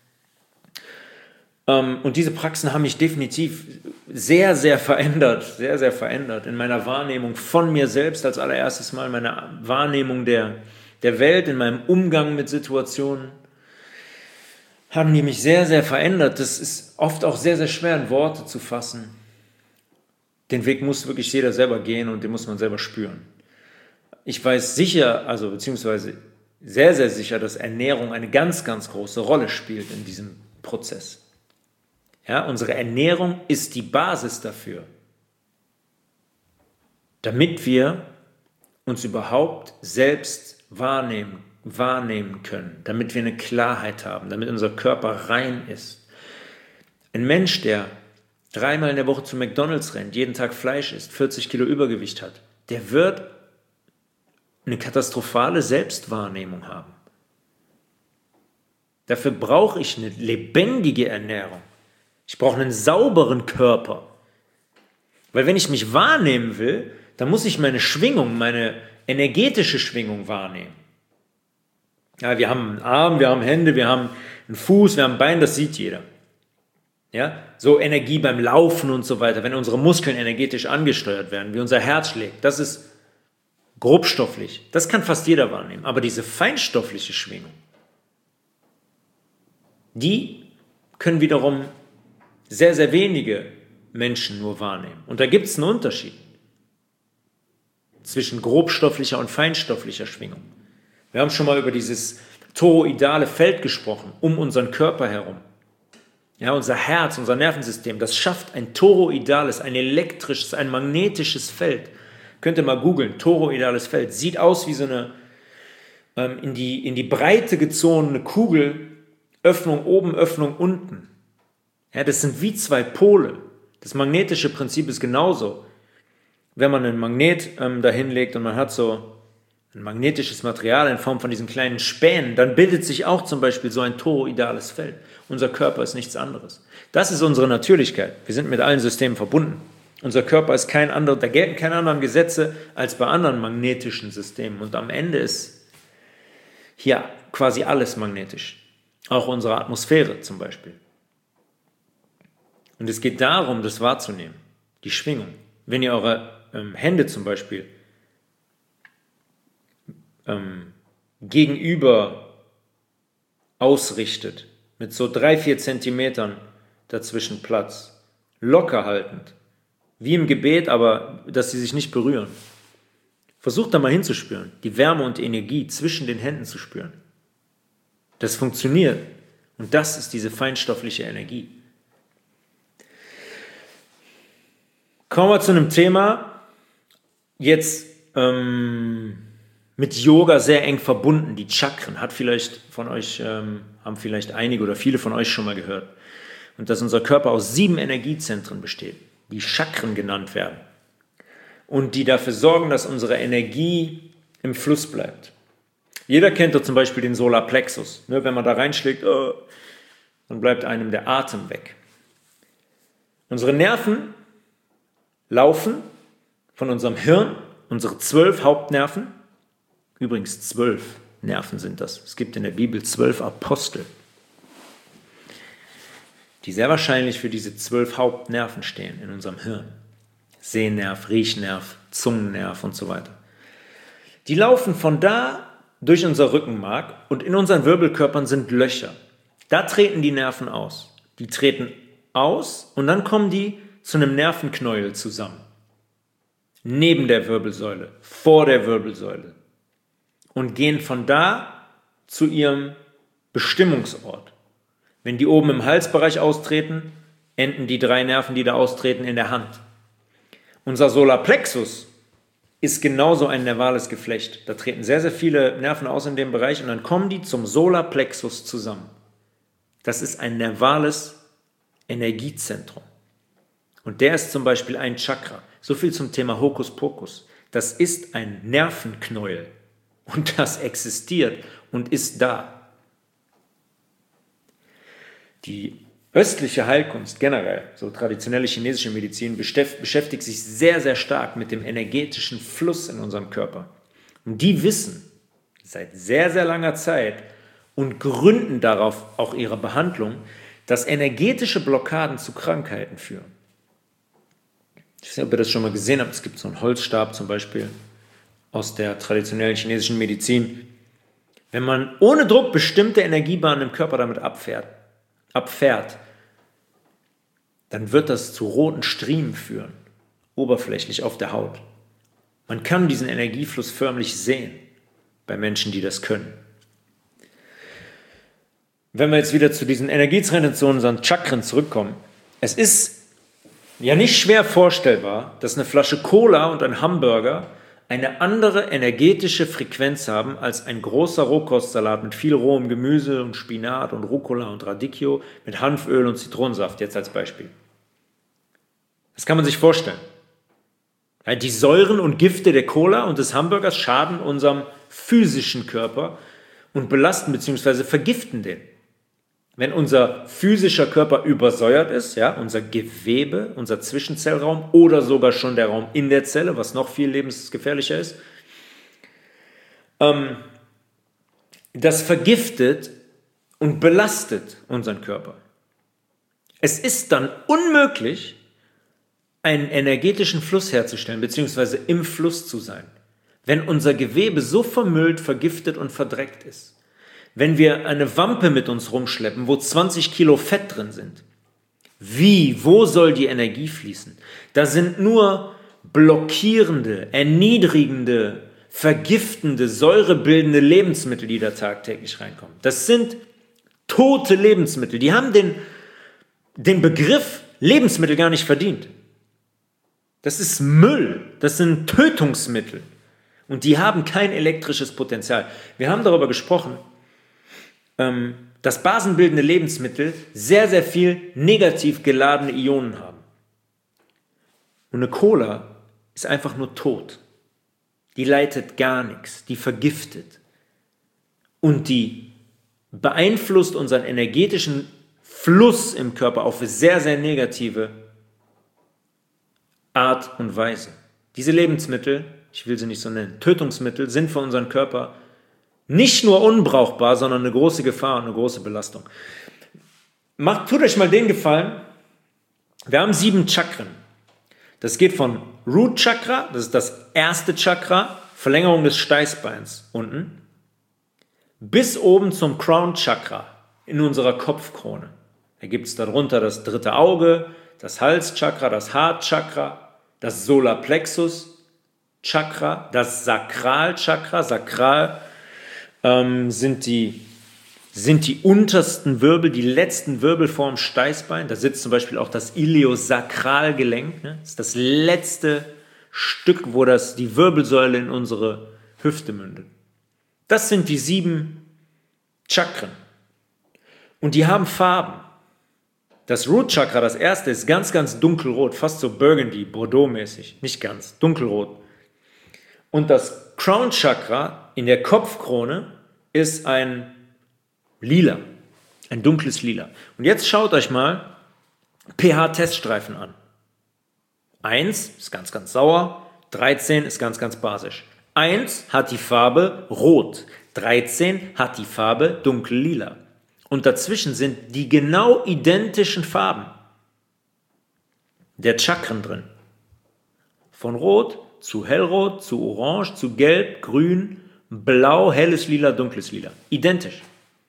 Und diese Praxen haben mich definitiv sehr, sehr verändert, sehr, sehr verändert in meiner Wahrnehmung von mir selbst als allererstes Mal, meine Wahrnehmung der, der Welt, in meinem Umgang mit Situationen, haben die mich sehr, sehr verändert. Das ist oft auch sehr, sehr schwer in Worte zu fassen. Den Weg muss wirklich jeder selber gehen und den muss man selber spüren. Ich weiß sicher, also beziehungsweise sehr, sehr sicher, dass Ernährung eine ganz, ganz große Rolle spielt in diesem Prozess. Ja, unsere Ernährung ist die Basis dafür, damit wir uns überhaupt selbst wahrnehmen, wahrnehmen können, damit wir eine Klarheit haben, damit unser Körper rein ist. Ein Mensch, der dreimal in der Woche zu McDonald's rennt, jeden Tag Fleisch isst, vierzig Kilo Übergewicht hat, der wird eine katastrophale Selbstwahrnehmung haben. Dafür brauche ich eine lebendige Ernährung. Ich brauche einen sauberen Körper. Weil wenn ich mich wahrnehmen will, dann muss ich meine Schwingung, meine energetische Schwingung wahrnehmen. Ja, wir haben einen Arm, wir haben Hände, wir haben einen Fuß, wir haben ein Bein, das sieht jeder. Ja, so Energie beim Laufen und so weiter, wenn unsere Muskeln energetisch angesteuert werden, wie unser Herz schlägt, das ist grobstofflich, das kann fast jeder wahrnehmen. Aber diese feinstoffliche Schwingung, die können wiederum sehr, sehr wenige Menschen nur wahrnehmen. Und da gibt es einen Unterschied zwischen grobstofflicher und feinstofflicher Schwingung. Wir haben schon mal über dieses toroidale Feld gesprochen, um unseren Körper herum. Ja, unser Herz, unser Nervensystem, das schafft ein toroidales, ein elektrisches, ein magnetisches Feld. Könnt ihr mal googeln, toroidales Feld. Sieht aus wie so eine ähm, in die, in die Breite gezogene Kugel, Öffnung oben, Öffnung unten. Ja, das sind wie zwei Pole. Das magnetische Prinzip ist genauso. Wenn man einen Magnet ähm, dahin legt und man hat so ein magnetisches Material in Form von diesen kleinen Spänen, dann bildet sich auch zum Beispiel so ein toroidales Feld. Unser Körper ist nichts anderes. Das ist unsere Natürlichkeit. Wir sind mit allen Systemen verbunden. Unser Körper ist kein anderer, da gelten keine anderen Gesetze als bei anderen magnetischen Systemen. Und am Ende ist hier quasi alles magnetisch. Auch unsere Atmosphäre zum Beispiel. Und es geht darum, das wahrzunehmen, die Schwingung. Wenn ihr eure ähm, Hände zum Beispiel ähm, gegenüber ausrichtet, mit so drei, vier Zentimetern dazwischen Platz, locker haltend, wie im Gebet, aber dass sie sich nicht berühren. Versucht da mal hinzuspüren, die Wärme und die Energie zwischen den Händen zu spüren. Das funktioniert und das ist diese feinstoffliche Energie. Kommen wir zu einem Thema, jetzt ähm, mit Yoga sehr eng verbunden, die Chakren, hat vielleicht von euch, ähm, haben vielleicht einige oder viele von euch schon mal gehört. Und dass unser Körper aus sieben Energiezentren besteht, die Chakren genannt werden. Und die dafür sorgen, dass unsere Energie im Fluss bleibt. Jeder kennt doch zum Beispiel den Solarplexus. Ne, wenn man da reinschlägt, oh, dann bleibt einem der Atem weg. Unsere Nerven laufen von unserem Hirn, unsere zwölf Hauptnerven, übrigens zwölf Nerven sind das. Es gibt in der Bibel zwölf Apostel, die sehr wahrscheinlich für diese zwölf Hauptnerven stehen in unserem Hirn. Sehnerv, Riechnerv, Zungennerv und so weiter. Die laufen von da durch unser Rückenmark und in unseren Wirbelkörpern sind Löcher. Da treten die Nerven aus. Die treten aus und dann kommen die zu einem Nervenknäuel zusammen. Neben der Wirbelsäule, vor der Wirbelsäule. Und gehen von da zu ihrem Bestimmungsort. Wenn die oben im Halsbereich austreten, enden die drei Nerven, die da austreten, in der Hand. Unser Solarplexus ist genauso ein nervales Geflecht. Da treten sehr, sehr viele Nerven aus in dem Bereich und dann kommen die zum Solarplexus zusammen. Das ist ein nervales Energiezentrum. Und der ist zum Beispiel ein Chakra. So viel zum Thema Hokuspokus. Das ist ein Nervenknäuel. Und das existiert und ist da. Die östliche Heilkunst generell, so traditionelle chinesische Medizin, beschäftigt sich sehr, sehr stark mit dem energetischen Fluss in unserem Körper. Und die wissen seit sehr, sehr langer Zeit und gründen darauf auch ihre Behandlung, dass energetische Blockaden zu Krankheiten führen. Ich weiß nicht, ob ihr das schon mal gesehen habt. Es gibt so einen Holzstab zum Beispiel aus der traditionellen chinesischen Medizin. Wenn man ohne Druck bestimmte Energiebahnen im Körper damit abfährt, abfährt, dann wird das zu roten Striemen führen, oberflächlich auf der Haut. Man kann diesen Energiefluss förmlich sehen bei Menschen, die das können. Wenn wir jetzt wieder zu diesen Energiezentren, zu unseren Chakren zurückkommen, es ist ja nicht schwer vorstellbar, dass eine Flasche Cola und ein Hamburger eine andere energetische Frequenz haben als ein großer Rohkostsalat mit viel rohem Gemüse und Spinat und Rucola und Radicchio mit Hanföl und Zitronensaft, jetzt als Beispiel. Das kann man sich vorstellen. Die Säuren und Gifte der Cola und des Hamburgers schaden unserem physischen Körper und belasten bzw. vergiften den. Wenn unser physischer Körper übersäuert ist, ja, unser Gewebe, unser Zwischenzellraum oder sogar schon der Raum in der Zelle, was noch viel lebensgefährlicher ist, ähm, das vergiftet und belastet unseren Körper. Es ist dann unmöglich, einen energetischen Fluss herzustellen, beziehungsweise im Fluss zu sein. wenn unser Gewebe so vermüllt, vergiftet und verdreckt ist, wenn wir eine Wampe mit uns rumschleppen, wo zwanzig Kilo Fett drin sind, wie, wo soll die Energie fließen? Da sind nur blockierende, erniedrigende, vergiftende, säurebildende Lebensmittel, die da tagtäglich reinkommen. Das sind tote Lebensmittel. Die haben den, den Begriff Lebensmittel gar nicht verdient. Das ist Müll. Das sind Tötungsmittel. Und die haben kein elektrisches Potenzial. Wir haben darüber gesprochen, ähm, dass basenbildende Lebensmittel sehr, sehr viel negativ geladene Ionen haben. Und eine Cola ist einfach nur tot. Die leitet gar nichts, die vergiftet. Und die beeinflusst unseren energetischen Fluss im Körper auf eine sehr, sehr negative Art und Weise. Diese Lebensmittel, ich will sie nicht so nennen, Tötungsmittel, sind für unseren Körper nicht nur unbrauchbar, sondern eine große Gefahr und eine große Belastung. Macht, tut euch mal den Gefallen, wir haben sieben Chakren. Das geht von Root Chakra, das ist das erste Chakra, Verlängerung des Steißbeins unten, bis oben zum Crown Chakra in unserer Kopfkrone. Da gibt es darunter das dritte Auge, das Halschakra, das Herzchakra, das Solarplexus Chakra, das Sakralchakra. Sakral ähm, sind die, sind die untersten Wirbel, die letzten Wirbel vorm Steißbein. Da sitzt zum Beispiel auch das Iliosakralgelenk. Ne? Das ist das letzte Stück, wo das, die Wirbelsäule in unsere Hüfte mündet. Das sind die sieben Chakren. Und die haben Farben. Das Root Chakra, das erste, ist ganz, ganz dunkelrot, fast so Burgundy, Bordeaux-mäßig. Nicht ganz, dunkelrot. Und das Crown Chakra in der Kopfkrone ist ein Lila, ein dunkles Lila. Und jetzt schaut euch mal pH-Teststreifen an. eins ist ganz, ganz sauer, dreizehn ist ganz, ganz basisch. eins hat die Farbe rot, dreizehn hat die Farbe dunkel-lila. Und dazwischen sind die genau identischen Farben der Chakren drin. Von Rot zu Hellrot, zu Orange, zu Gelb, Grün, Blau, helles Lila, dunkles Lila. Identisch.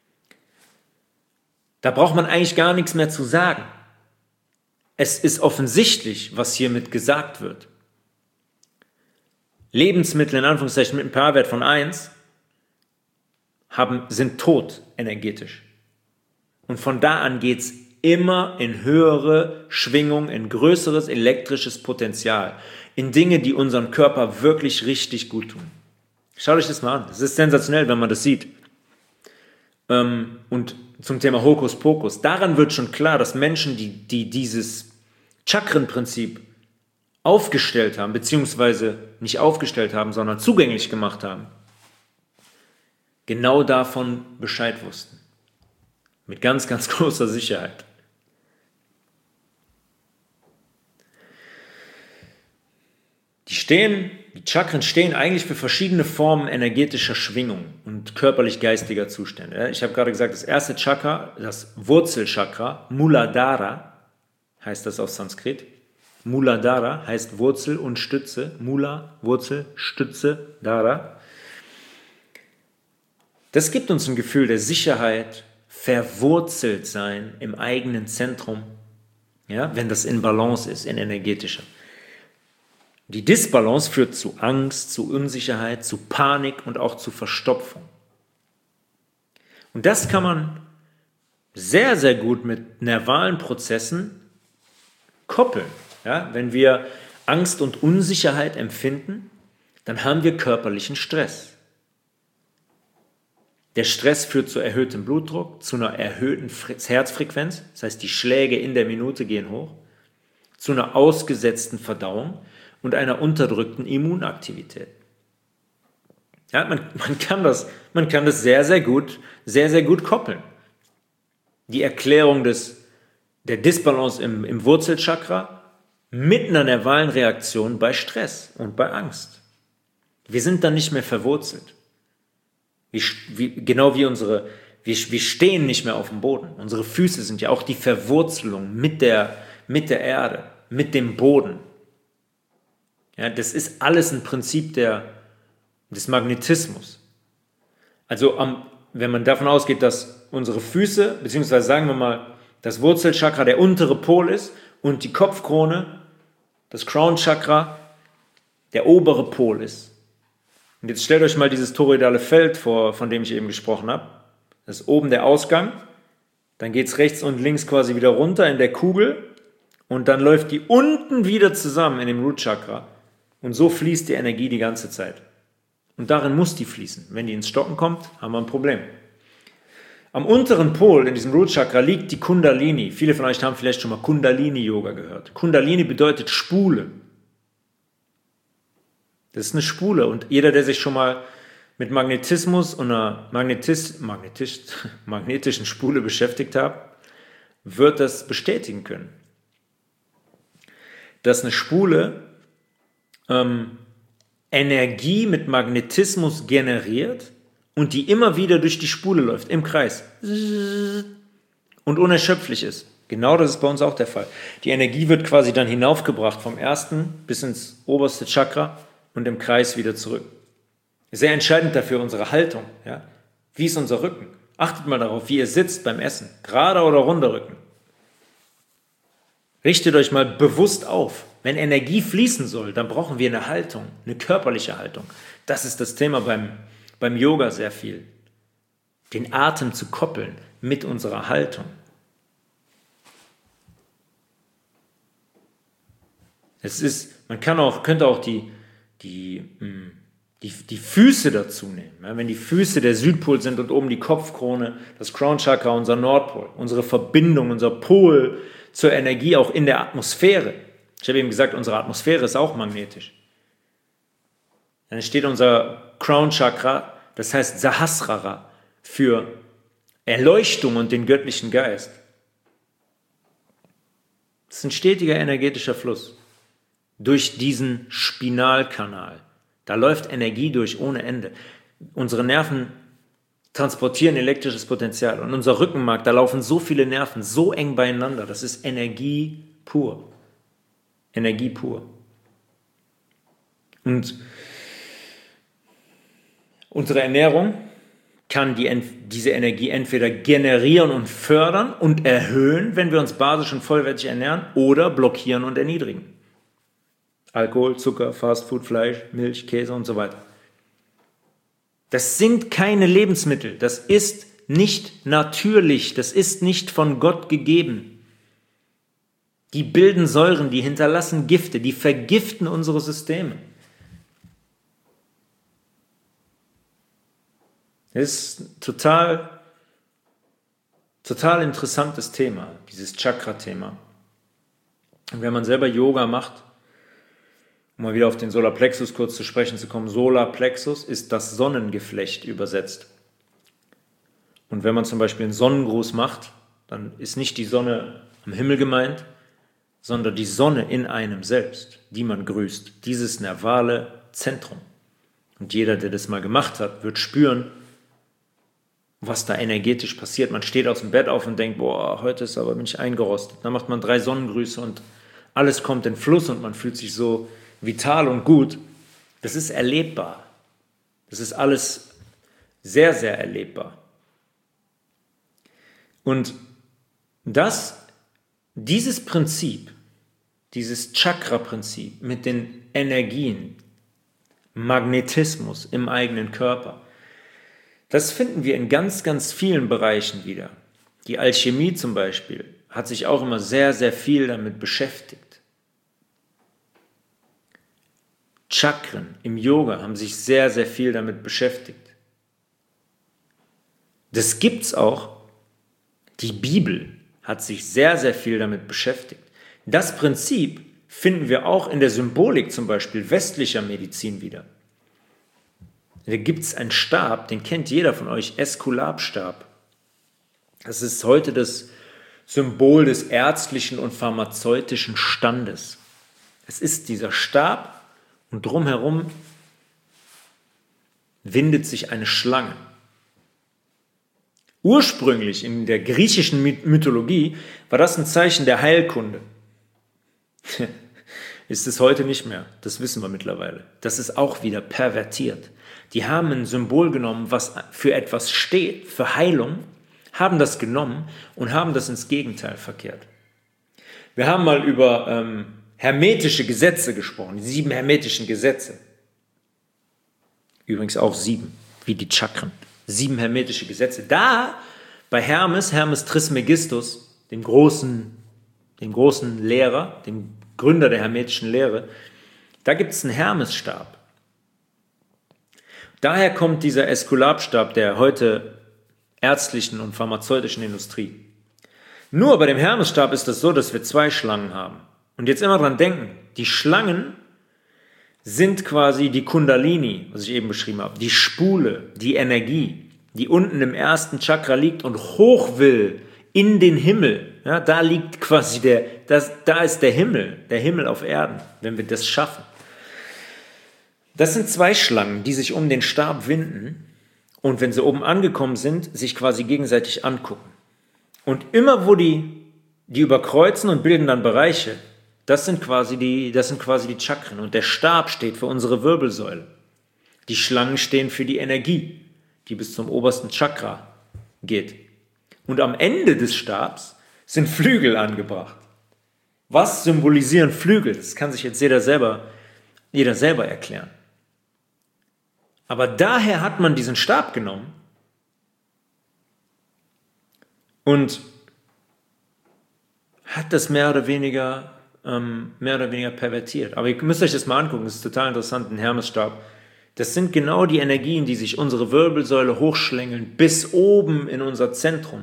Da braucht man eigentlich gar nichts mehr zu sagen. Es ist offensichtlich, was hiermit gesagt wird. Lebensmittel in Anführungszeichen mit einem pH-Wert von eins haben, sind tot energetisch. Und von da an geht es immer in höhere Schwingung, in größeres elektrisches Potenzial, in Dinge, die unserem Körper wirklich richtig gut tun. Schaut euch das mal an. Es ist sensationell, wenn man das sieht. Und zum Thema Hokuspokus, daran wird schon klar, dass Menschen, die, die dieses Chakrenprinzip aufgestellt haben, beziehungsweise nicht aufgestellt haben, sondern zugänglich gemacht haben, genau davon Bescheid wussten. Mit ganz, ganz großer Sicherheit. Die stehen, die Chakren stehen eigentlich für verschiedene Formen energetischer Schwingung und körperlich-geistiger Zustände. Ich habe gerade gesagt, das erste Chakra, das Wurzelchakra, Muladhara, heißt das auf Sanskrit. Muladhara heißt Wurzel und Stütze. Mula, Wurzel, Stütze, Dhara. Das gibt uns ein Gefühl der Sicherheit, verwurzelt sein im eigenen Zentrum, ja, wenn das in Balance ist, in energetischer. Die Disbalance führt zu Angst, zu Unsicherheit, zu Panik und auch zu Verstopfung. Und das kann man sehr, sehr gut mit nervalen Prozessen koppeln. Ja, wenn wir Angst und Unsicherheit empfinden, dann haben wir körperlichen Stress. Der Stress führt zu erhöhtem Blutdruck, zu einer erhöhten Herzfrequenz, das heißt, die Schläge in der Minute gehen hoch, zu einer ausgesetzten Verdauung und einer unterdrückten Immunaktivität. Ja, man, man, kann das, man kann das sehr, sehr gut, sehr, sehr gut koppeln. Die Erklärung des, der Disbalance im, im Wurzelchakra mit einer nervalen Reaktion bei Stress und bei Angst. Wir sind dann nicht mehr verwurzelt. Wie, wie, genau wie unsere, wir, wir stehen nicht mehr auf dem Boden. Unsere Füße sind ja auch die Verwurzelung mit der, mit der Erde, mit dem Boden. Ja, das ist alles ein Prinzip der des Magnetismus. Also am, wenn man davon ausgeht, dass unsere Füße, beziehungsweise sagen wir mal, das Wurzelchakra der untere Pol ist und die Kopfkrone, das Crown-Chakra, der obere Pol ist. Und jetzt stellt euch mal dieses toroidale Feld vor, von dem ich eben gesprochen habe. Das ist oben der Ausgang, dann geht es rechts und links quasi wieder runter in der Kugel und dann läuft die unten wieder zusammen in dem Root-Chakra. Und so fließt die Energie die ganze Zeit. Und darin muss die fließen. Wenn die ins Stocken kommt, haben wir ein Problem. Am unteren Pol in diesem Root-Chakra liegt die Kundalini. Viele von euch haben vielleicht schon mal Kundalini-Yoga gehört. Kundalini bedeutet Spule. Das ist eine Spule. Und jeder, der sich schon mal mit Magnetismus und einer Magnetis, Magnetisch, magnetischen Spule beschäftigt hat, wird das bestätigen können. Dass eine Spule ähm, Energie mit Magnetismus generiert und die immer wieder durch die Spule läuft, im Kreis und unerschöpflich ist. Genau das ist bei uns auch der Fall. Die Energie wird quasi dann hinaufgebracht vom ersten bis ins oberste Chakra und im Kreis wieder zurück. Sehr entscheidend dafür unsere Haltung. Ja? Wie ist unser Rücken? Achtet mal darauf, wie ihr sitzt beim Essen. Gerader oder runder Rücken. Richtet euch mal bewusst auf. Wenn Energie fließen soll, dann brauchen wir eine Haltung, eine körperliche Haltung. Das ist das Thema beim, beim Yoga sehr viel. Den Atem zu koppeln mit unserer Haltung. Es ist, man kann auch, könnte auch die, die, die, die Füße dazu nehmen. Ja, wenn die Füße der Südpol sind und oben die Kopfkrone, das Crown Chakra, unser Nordpol, unsere Verbindung, unser Pol zur Energie auch in der Atmosphäre. Ich habe eben gesagt, unsere Atmosphäre ist auch magnetisch. Dann steht unser Crown Chakra, das heißt Sahasrara, für Erleuchtung und den göttlichen Geist. Das ist ein stetiger energetischer Fluss durch diesen Spinalkanal. Da läuft Energie durch ohne Ende. Unsere Nerven transportieren elektrisches Potenzial und unser Rückenmark, da laufen so viele Nerven so eng beieinander. Das ist Energie pur. Energie pur. Und unsere Ernährung kann die, diese Energie entweder generieren und fördern und erhöhen, wenn wir uns basisch und vollwertig ernähren, oder blockieren und erniedrigen. Alkohol, Zucker, Fastfood, Fleisch, Milch, Käse und so weiter. Das sind keine Lebensmittel. Das ist nicht natürlich. Das ist nicht von Gott gegeben. Die bilden Säuren, die hinterlassen Gifte, die vergiften unsere Systeme. Das ist ein total, total interessantes Thema, dieses Chakra-Thema. Und wenn man selber Yoga macht, um mal wieder auf den Solarplexus kurz zu sprechen zu kommen, Solarplexus ist das Sonnengeflecht übersetzt. Und wenn man zum Beispiel einen Sonnengruß macht, dann ist nicht die Sonne am Himmel gemeint, sondern die Sonne in einem selbst, die man grüßt, dieses nervale Zentrum. Und jeder, der das mal gemacht hat, wird spüren, was da energetisch passiert. Man steht aus dem Bett auf und denkt, boah, heute ist aber nicht eingerostet. Dann macht man drei Sonnengrüße und alles kommt in Fluss und man fühlt sich so vital und gut. Das ist erlebbar. Das ist alles sehr, sehr erlebbar. Und das, dieses Prinzip, dieses Chakra-Prinzip mit den Energien, Magnetismus im eigenen Körper, das finden wir in ganz, ganz vielen Bereichen wieder. Die Alchemie zum Beispiel hat sich auch immer sehr, sehr viel damit beschäftigt. Chakren im Yoga haben sich sehr, sehr viel damit beschäftigt. Das gibt's auch. Die Bibel hat sich sehr, sehr viel damit beschäftigt. Das Prinzip finden wir auch in der Symbolik zum Beispiel westlicher Medizin wieder. Da gibt es einen Stab, den kennt jeder von euch, Äskulapstab. Das ist heute das Symbol des ärztlichen und pharmazeutischen Standes. Es ist dieser Stab und drumherum windet sich eine Schlange. Ursprünglich in der griechischen Mythologie war das ein Zeichen der Heilkunde. ist es heute nicht mehr. Das wissen wir mittlerweile. Das ist auch wieder pervertiert. Die haben ein Symbol genommen, was für etwas steht, für Heilung, haben das genommen und haben das ins Gegenteil verkehrt. Wir haben mal über ähm, hermetische Gesetze gesprochen, die sieben hermetischen Gesetze. Übrigens auch sieben, wie die Chakren. Sieben hermetische Gesetze. Da bei Hermes, Hermes Trismegistus, dem großen, dem großen Lehrer, dem Gründer der hermetischen Lehre, da gibt es einen Hermesstab. Daher kommt dieser Äskulapstab der heute ärztlichen und pharmazeutischen Industrie. Nur bei dem Hermesstab ist es so, dass wir zwei Schlangen haben. Und jetzt immer dran denken, die Schlangen sind quasi die Kundalini, was ich eben beschrieben habe, die Spule, die Energie, die unten im ersten Chakra liegt und hoch will in den Himmel. Ja, da liegt quasi der, das, da ist der Himmel, der Himmel auf Erden, wenn wir das schaffen. Das sind zwei Schlangen, die sich um den Stab winden und wenn sie oben angekommen sind, sich quasi gegenseitig angucken. Und immer wo die, die überkreuzen und bilden dann Bereiche, das sind quasi die, das sind quasi die Chakren. Und der Stab steht für unsere Wirbelsäule. Die Schlangen stehen für die Energie, die bis zum obersten Chakra geht. Und am Ende des Stabs sind Flügel angebracht. Was symbolisieren Flügel? Das kann sich jetzt jeder selber, jeder selber erklären. Aber daher hat man diesen Stab genommen und hat das mehr oder weniger, ähm, mehr oder weniger pervertiert. Aber ihr müsst euch das mal angucken, das ist total interessant, ein Hermesstab. Das sind genau die Energien, die sich unsere Wirbelsäule hochschlängeln, bis oben in unser Zentrum.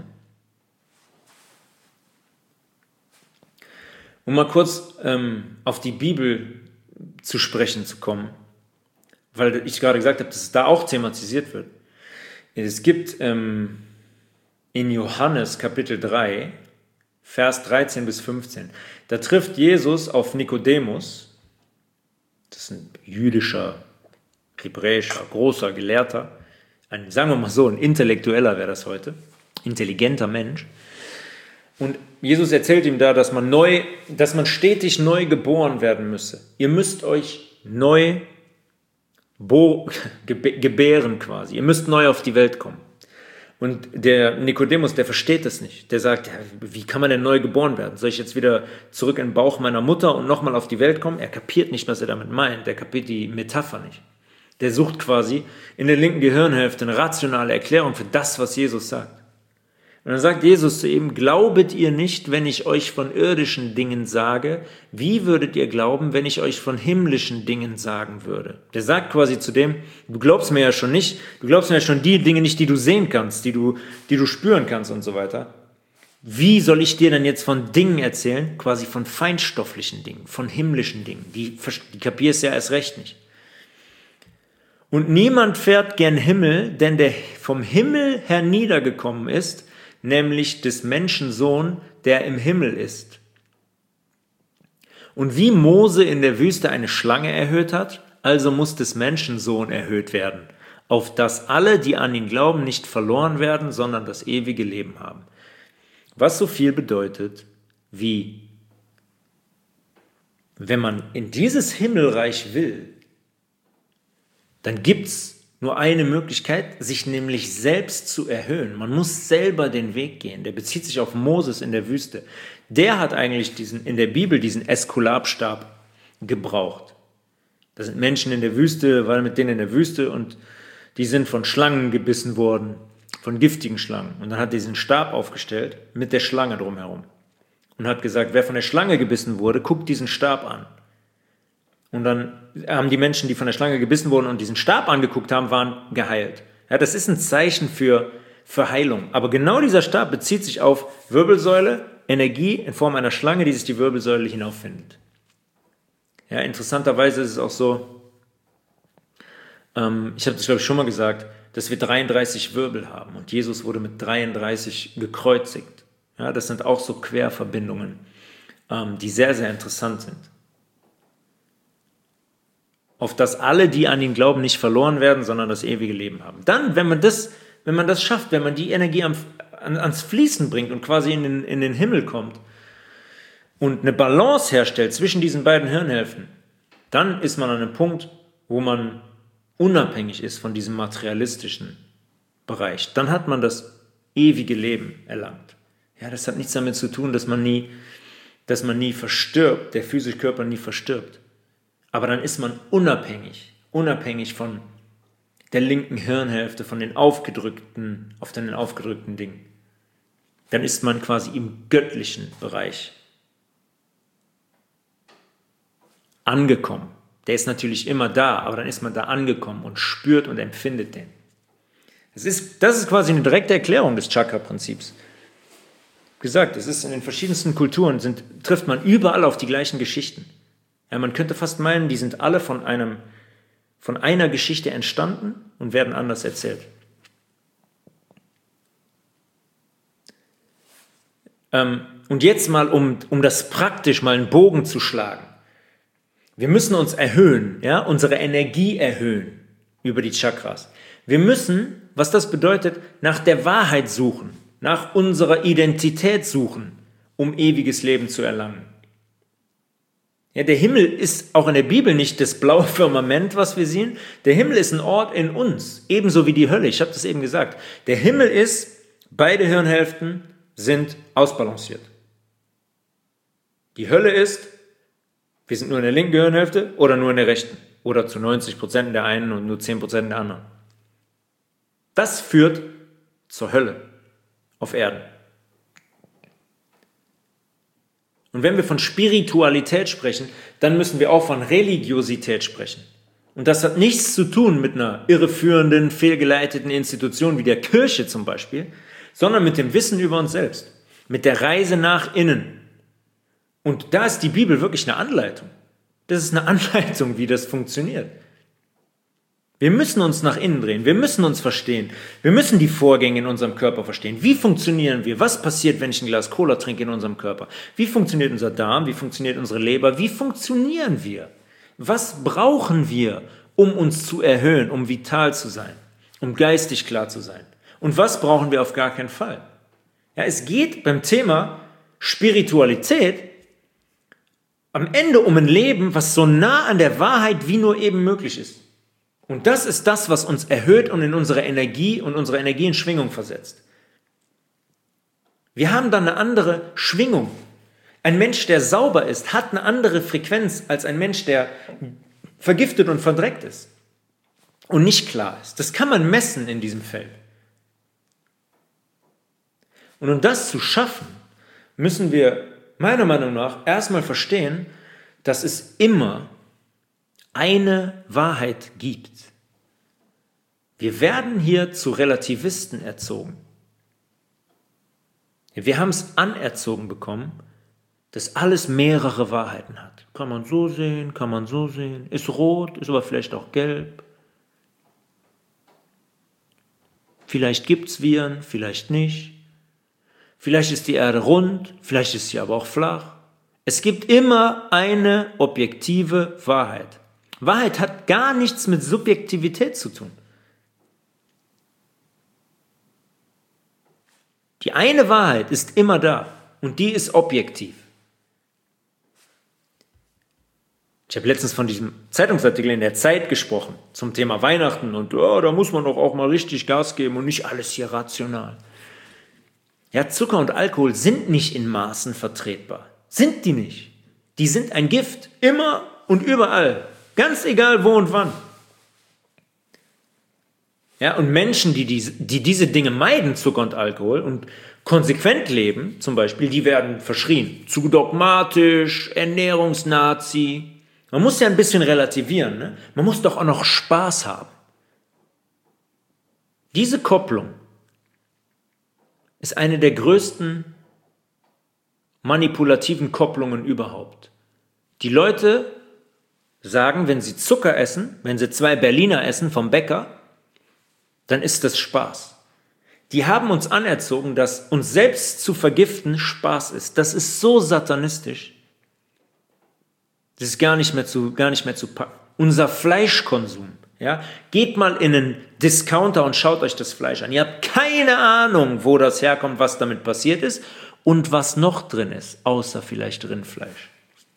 Um mal kurz ähm, auf die Bibel zu sprechen zu kommen, weil ich gerade gesagt habe, dass es da auch thematisiert wird. Es gibt ähm, in Johannes Kapitel drei, Vers dreizehn bis fünfzehn, da trifft Jesus auf Nikodemus, das ist ein jüdischer, hebräischer, großer Gelehrter, ein, sagen wir mal so, ein Intellektueller wäre das heute, intelligenter Mensch. Und Jesus erzählt ihm da, dass man neu, dass man stetig neu geboren werden müsse. Ihr müsst euch neu bo- gebären quasi. Ihr müsst neu auf die Welt kommen. Und der Nikodemus, der versteht das nicht. Der sagt, ja, wie kann man denn neu geboren werden? Soll ich jetzt wieder zurück in den Bauch meiner Mutter und nochmal auf die Welt kommen? Er kapiert nicht, was er damit meint. Der kapiert die Metapher nicht. Der sucht quasi in der linken Gehirnhälfte eine rationale Erklärung für das, was Jesus sagt. Und dann sagt Jesus zu ihm, glaubet ihr nicht, wenn ich euch von irdischen Dingen sage? Wie würdet ihr glauben, wenn ich euch von himmlischen Dingen sagen würde? Der sagt quasi zu dem, du glaubst mir ja schon nicht, du glaubst mir ja schon die Dinge nicht, die du sehen kannst, die du, die du spüren kannst und so weiter. Wie soll ich dir denn jetzt von Dingen erzählen? Quasi von feinstofflichen Dingen, von himmlischen Dingen. Die, die kapierst du ja erst recht nicht. Und niemand fährt gern Himmel, denn der vom Himmel herniedergekommen ist, nämlich des Menschen Sohn, der im Himmel ist. Und wie Mose in der Wüste eine Schlange erhöht hat, also muss des Menschen Sohn erhöht werden, auf dass alle, die an ihn glauben, nicht verloren werden, sondern das ewige Leben haben. Was so viel bedeutet, wie wenn man in dieses Himmelreich will, dann gibt's nur eine Möglichkeit, sich nämlich selbst zu erhöhen. Man muss selber den Weg gehen. Der bezieht sich auf Moses in der Wüste. Der hat eigentlich diesen, in der Bibel diesen Äskulapstab gebraucht. Da sind Menschen in der Wüste, waren mit denen in der Wüste und die sind von Schlangen gebissen worden, von giftigen Schlangen. Und dann hat er diesen Stab aufgestellt mit der Schlange drumherum und hat gesagt, wer von der Schlange gebissen wurde, guckt diesen Stab an. Und dann haben die Menschen, die von der Schlange gebissen wurden und diesen Stab angeguckt haben, waren geheilt. Ja, das ist ein Zeichen für, für Heilung. Aber genau dieser Stab bezieht sich auf Wirbelsäule, Energie in Form einer Schlange, die sich die Wirbelsäule hinauffindet. Ja, interessanterweise ist es auch so, ähm, ich habe das glaube ich schon mal gesagt, dass wir dreiunddreißig Wirbel haben und Jesus wurde mit dreiunddreißig gekreuzigt. Ja, das sind auch so Querverbindungen, ähm, die sehr, sehr interessant sind. Auf dass alle, die an ihn glauben, nicht verloren werden, sondern das ewige Leben haben. Dann, wenn man das, wenn man das schafft, wenn man die Energie am, an, ans Fließen bringt und quasi in den, in den Himmel kommt, und eine Balance herstellt zwischen diesen beiden Hirnhälften, dann ist man an einem Punkt, wo man unabhängig ist von diesem materialistischen Bereich. Dann hat man das ewige Leben erlangt. Ja, das hat nichts damit zu tun, dass man nie, dass man nie verstirbt, der physische Körper nie verstirbt. Aber dann ist man unabhängig, unabhängig von der linken Hirnhälfte, von den aufgedrückten, auf den aufgedrückten Dingen. Dann ist man quasi im göttlichen Bereich angekommen. Der ist natürlich immer da, aber dann ist man da angekommen und spürt und empfindet den. Das ist, das ist quasi eine direkte Erklärung des Chakra-Prinzips. Gesagt, es ist in den verschiedensten Kulturen, sind, trifft man überall auf die gleichen Geschichten. Ja, man könnte fast meinen, die sind alle von, einem, von einer Geschichte entstanden und werden anders erzählt. Ähm, und jetzt mal, um, um das praktisch mal einen Bogen zu schlagen. Wir müssen uns erhöhen, ja, unsere Energie erhöhen über die Chakras. Wir müssen, was das bedeutet, nach der Wahrheit suchen, nach unserer Identität suchen, um ewiges Leben zu erlangen. Ja, der Himmel ist auch in der Bibel nicht das blaue Firmament, was wir sehen. Der Himmel ist ein Ort in uns, ebenso wie die Hölle. Ich habe das eben gesagt. Der Himmel ist, beide Hirnhälften sind ausbalanciert. Die Hölle ist, wir sind nur in der linken Hirnhälfte oder nur in der rechten. Oder zu neunzig Prozent der einen und nur zehn Prozent der anderen. Das führt zur Hölle auf Erden. Und wenn wir von Spiritualität sprechen, dann müssen wir auch von Religiosität sprechen. Und das hat nichts zu tun mit einer irreführenden, fehlgeleiteten Institution wie der Kirche zum Beispiel, sondern mit dem Wissen über uns selbst, mit der Reise nach innen. Und da ist die Bibel wirklich eine Anleitung. Das ist eine Anleitung, wie das funktioniert. Wir müssen uns nach innen drehen, wir müssen uns verstehen, wir müssen die Vorgänge in unserem Körper verstehen. Wie funktionieren wir? Was passiert, wenn ich ein Glas Cola trinke in unserem Körper? Wie funktioniert unser Darm? Wie funktioniert unsere Leber? Wie funktionieren wir? Was brauchen wir, um uns zu erhöhen, um vital zu sein, um geistig klar zu sein? Und was brauchen wir auf gar keinen Fall? Ja, es geht beim Thema Spiritualität am Ende um ein Leben, was so nah an der Wahrheit wie nur eben möglich ist. Und das ist das, was uns erhöht und in unsere Energie und unsere Energie in Schwingung versetzt. Wir haben dann eine andere Schwingung. Ein Mensch, der sauber ist, hat eine andere Frequenz als ein Mensch, der vergiftet und verdreckt ist und nicht klar ist. Das kann man messen in diesem Feld. Und um das zu schaffen, müssen wir meiner Meinung nach erstmal verstehen, dass es immer eine Wahrheit gibt. Wir werden hier zu Relativisten erzogen. Wir haben es anerzogen bekommen, dass alles mehrere Wahrheiten hat. Kann man so sehen, kann man so sehen, ist rot, ist aber vielleicht auch gelb. Vielleicht gibt es Viren, vielleicht nicht. Vielleicht ist die Erde rund, vielleicht ist sie aber auch flach. Es gibt immer eine objektive Wahrheit. Wahrheit hat gar nichts mit Subjektivität zu tun. Die eine Wahrheit ist immer da und die ist objektiv. Ich habe letztens von diesem Zeitungsartikel in der Zeit gesprochen zum Thema Weihnachten und oh, da muss man doch auch mal richtig Gas geben und nicht alles hier rational. Ja, Zucker und Alkohol sind nicht in Maßen vertretbar. Sind die nicht. Die sind ein Gift, immer und überall. Ganz egal wo und wann. Ja, und Menschen, die diese, die diese Dinge meiden, Zucker und Alkohol, und konsequent leben, zum Beispiel, die werden verschrien. Zu dogmatisch, Ernährungsnazi. Man muss ja ein bisschen relativieren. Ne? Man muss doch auch noch Spaß haben. Diese Kopplung ist eine der größten manipulativen Kopplungen überhaupt. Die Leute sagen, wenn sie Zucker essen, wenn sie zwei Berliner essen vom Bäcker, dann ist das Spaß. Die haben uns anerzogen, dass uns selbst zu vergiften Spaß ist. Das ist so satanistisch. Das ist gar nicht mehr zu, gar nicht mehr zu packen. Unser Fleischkonsum. Ja? Geht mal in einen Discounter und schaut euch das Fleisch an. Ihr habt keine Ahnung, wo das herkommt, was damit passiert ist. und was noch drin ist, außer vielleicht Rindfleisch.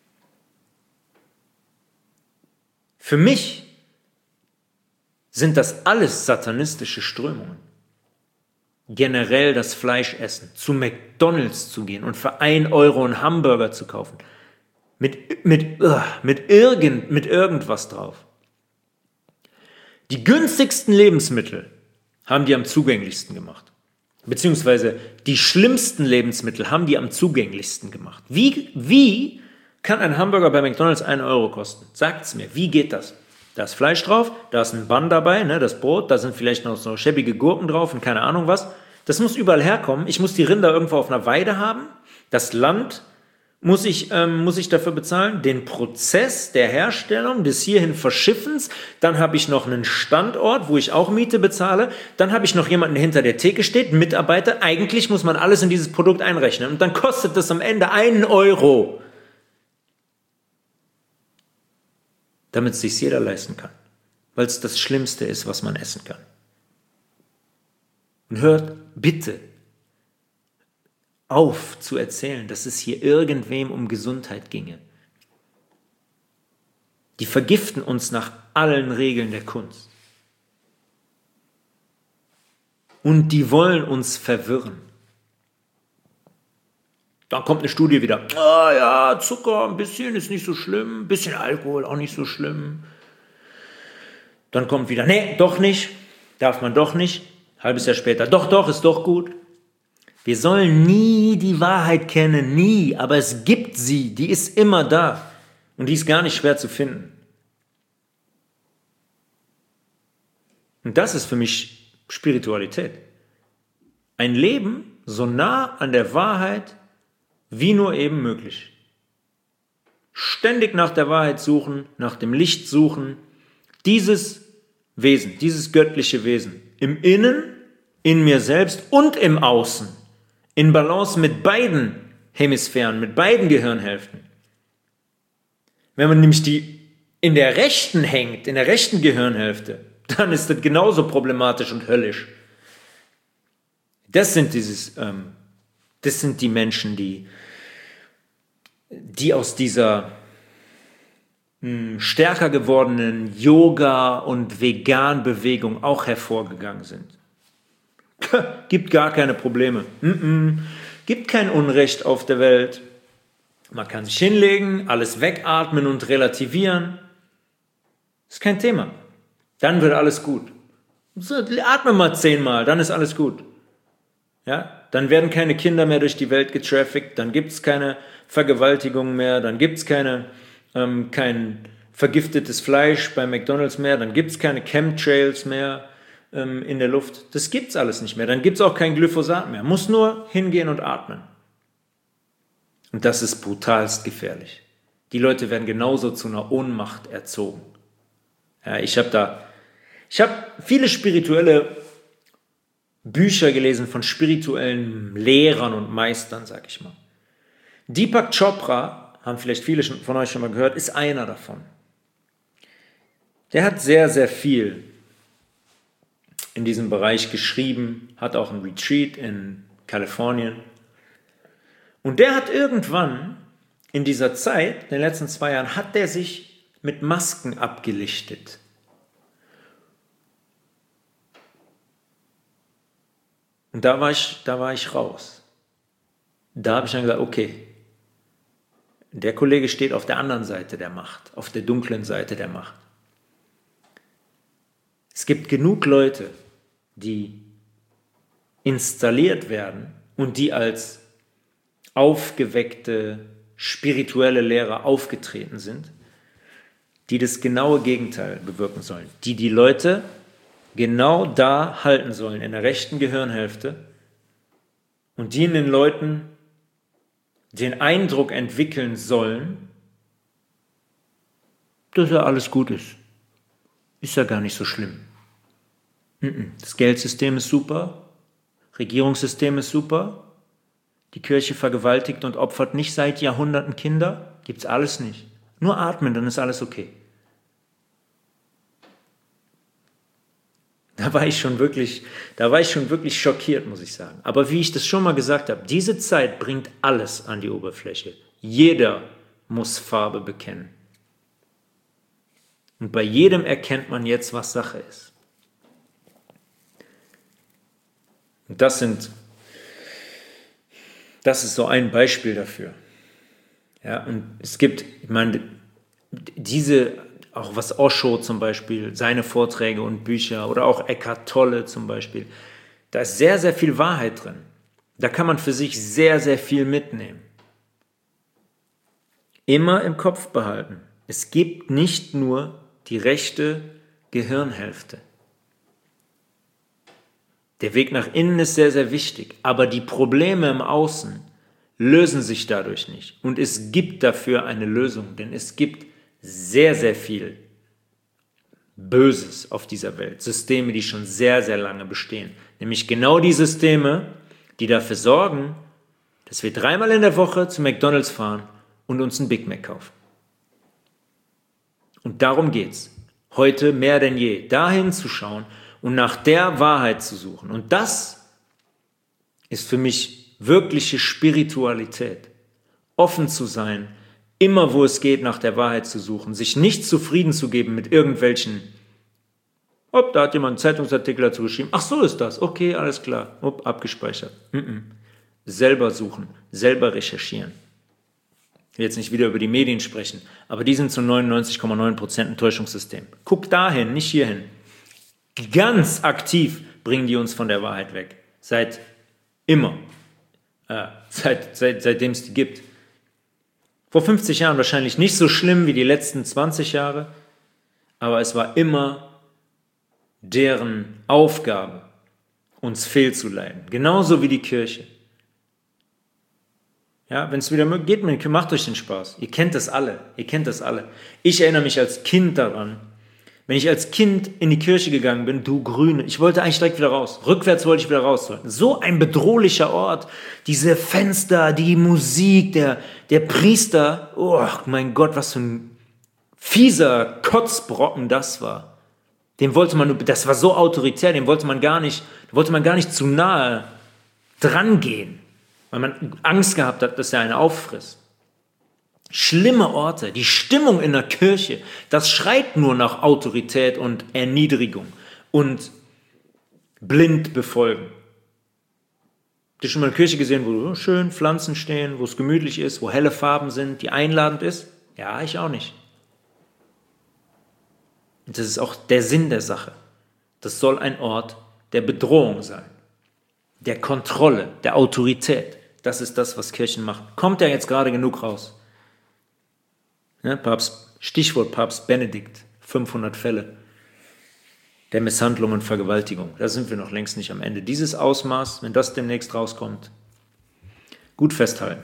Für mich sind das alles satanistische Strömungen. Generell das Fleisch essen, zu McDonald's zu gehen und für ein Euro einen Hamburger zu kaufen. Mit, mit, uh, mit, irgend, mit irgendwas drauf. Die günstigsten Lebensmittel haben die am zugänglichsten gemacht. Beziehungsweise die schlimmsten Lebensmittel haben die am zugänglichsten gemacht. Wie, wie kann ein Hamburger bei McDonald's einen Euro kosten? Sagt's mir, wie geht das? Da ist Fleisch drauf, da ist ein Bun dabei, ne, das Brot, da sind vielleicht noch so schäbige Gurken drauf und keine Ahnung was. Das muss überall herkommen. Ich muss die Rinder irgendwo auf einer Weide haben. Das Land muss ich, ähm, muss ich dafür bezahlen. Den Prozess der Herstellung, des hierhin Verschiffens. Dann habe ich noch einen Standort, wo ich auch Miete bezahle. Dann habe ich noch jemanden, der hinter der Theke steht, einen Mitarbeiter. Eigentlich muss man alles in dieses Produkt einrechnen. Und dann kostet das am Ende einen Euro. Damit es sich jeder leisten kann. Weil es das Schlimmste ist, was man essen kann. Und hört bitte auf zu erzählen, dass es hier irgendwem um Gesundheit ginge. Die vergiften uns nach allen Regeln der Kunst. Und die wollen uns verwirren. Dann kommt eine Studie wieder. Ah ja, Zucker, ein bisschen ist nicht so schlimm, ein bisschen Alkohol auch nicht so schlimm. Dann kommt wieder, nee, doch nicht, darf man doch nicht. Halbes Jahr später, doch, doch, ist doch gut. Wir sollen nie die Wahrheit kennen, nie, aber es gibt sie, die ist immer da und die ist gar nicht schwer zu finden. Und das ist für mich Spiritualität. Ein Leben so nah an der Wahrheit wie nur eben möglich. Ständig nach der Wahrheit suchen, nach dem Licht suchen, dieses Wesen, dieses göttliche Wesen im Innen, in mir selbst und im Außen, in Balance mit beiden Hemisphären, mit beiden Gehirnhälften. Wenn man nämlich die in der rechten hängt, in der rechten Gehirnhälfte, dann ist das genauso problematisch und höllisch. Das sind dieses, ähm, das sind die Menschen, die, die aus dieser mh, stärker gewordenen Yoga- und Vegan-Bewegung auch hervorgegangen sind. Gibt gar keine Probleme. Mm-mm. Gibt kein Unrecht auf der Welt. Man kann sich hinlegen, alles wegatmen und relativieren. Ist kein Thema. Dann wird alles gut. So, atme mal zehnmal, dann ist alles gut. Ja? Dann werden keine Kinder mehr durch die Welt getraffickt, dann gibt es keine Vergewaltigungen mehr, dann gibt es keine, ähm, kein vergiftetes Fleisch bei McDonald's mehr, dann gibt es keine Chemtrails mehr ähm, in der Luft. Das gibt es alles nicht mehr. Dann gibt es auch kein Glyphosat mehr. Muss nur hingehen und atmen. Und das ist brutalst gefährlich. Die Leute werden genauso zu einer Ohnmacht erzogen. Ja, ich habe da, ich habe viele spirituelle Bücher gelesen von spirituellen Lehrern und Meistern, sag ich mal. Deepak Chopra, haben vielleicht viele von euch schon mal gehört, ist einer davon. Der hat sehr, sehr viel in diesem Bereich geschrieben, hat auch ein Retreat in Kalifornien. Und der hat irgendwann in dieser Zeit, in den letzten zwei Jahren, hat der sich mit Masken abgelichtet. Und da war ich, da war ich raus. Da habe ich dann gesagt, okay, der Kollege steht auf der anderen Seite der Macht, auf der dunklen Seite der Macht. Es gibt genug Leute, die installiert werden und die als aufgeweckte spirituelle Lehrer aufgetreten sind, die das genaue Gegenteil bewirken sollen, die die Leute genau da halten sollen, in der rechten Gehirnhälfte, und die in den Leuten den Eindruck entwickeln sollen, dass ja alles gut ist. Ist ja gar nicht so schlimm. Das Geldsystem ist super, Regierungssystem ist super, die Kirche vergewaltigt und opfert nicht seit Jahrhunderten Kinder, gibt's alles nicht. Nur atmen, dann ist alles okay. Da war ich schon wirklich, da war ich schon wirklich schockiert, muss ich sagen. Aber wie ich das schon mal gesagt habe, diese Zeit bringt alles an die Oberfläche. Jeder muss Farbe bekennen. Und bei jedem erkennt man jetzt, was Sache ist. Und das sind, das ist so ein Beispiel dafür. Ja, und es gibt, ich meine, diese, auch was Osho zum Beispiel, seine Vorträge und Bücher oder auch Eckhart Tolle zum Beispiel, da ist sehr, sehr viel Wahrheit drin. Da kann man für sich sehr, sehr viel mitnehmen. Immer im Kopf behalten. Es gibt nicht nur die rechte Gehirnhälfte. Der Weg nach innen ist sehr, sehr wichtig, aber die Probleme im Außen lösen sich dadurch nicht. Und es gibt dafür eine Lösung, denn es gibt sehr, sehr viel Böses auf dieser Welt. Systeme, die schon sehr, sehr lange bestehen. Nämlich genau die Systeme, die dafür sorgen, dass wir dreimal in der Woche zu McDonald's fahren und uns einen Big Mac kaufen. Und darum geht's. Heute mehr denn je, dahin zu schauen und nach der Wahrheit zu suchen. Und das ist für mich wirkliche Spiritualität. Offen zu sein, immer wo es geht, nach der Wahrheit zu suchen, sich nicht zufrieden zu geben mit irgendwelchen, ob da hat jemand einen Zeitungsartikel dazu geschrieben, ach so ist das, okay, alles klar, upp, abgespeichert. Mm-mm. Selber suchen, selber recherchieren. Ich will jetzt nicht wieder über die Medien sprechen, aber die sind zu neunundneunzig Komma neun Prozent ein Täuschungssystem. Guck dahin, nicht hierhin. Ganz aktiv bringen die uns von der Wahrheit weg. Seit immer. Äh, seit, seit, seitdem es die gibt. Vor fünfzig Jahren wahrscheinlich nicht so schlimm wie die letzten zwanzig Jahre, aber es war immer deren Aufgabe, uns fehlzuleiten. Genauso wie die Kirche. Ja, wenn es wieder geht, macht euch den Spaß. Ihr kennt das alle. Ihr kennt das alle. Ich erinnere mich als Kind daran, wenn ich als Kind in die Kirche gegangen bin, du Grüne, ich wollte eigentlich direkt wieder raus. Rückwärts wollte ich wieder raus. So ein bedrohlicher Ort. Diese Fenster, die Musik, der, der Priester. Oh mein Gott, was für ein fieser Kotzbrocken das war. Dem wollte man, das war so autoritär, dem wollte man gar nicht, wollte man gar nicht zu nahe dran gehen, weil man Angst gehabt hat, dass er einen auffrisst. Schlimme Orte, die Stimmung in der Kirche, das schreit nur nach Autorität und Erniedrigung und blind befolgen. Habt ihr schon mal eine Kirche gesehen, wo schön Pflanzen stehen, wo es gemütlich ist, wo helle Farben sind, die einladend ist? Ja, ich auch nicht. Und das ist auch der Sinn der Sache. Das soll ein Ort der Bedrohung sein, der Kontrolle, der Autorität. Das ist das, was Kirchen machen. Kommt ja jetzt gerade genug raus. Ja, Papst, Stichwort Papst Benedikt, fünfhundert Fälle der Misshandlung und Vergewaltigung. Da sind wir noch längst nicht am Ende. Dieses Ausmaß, wenn das demnächst rauskommt, gut festhalten.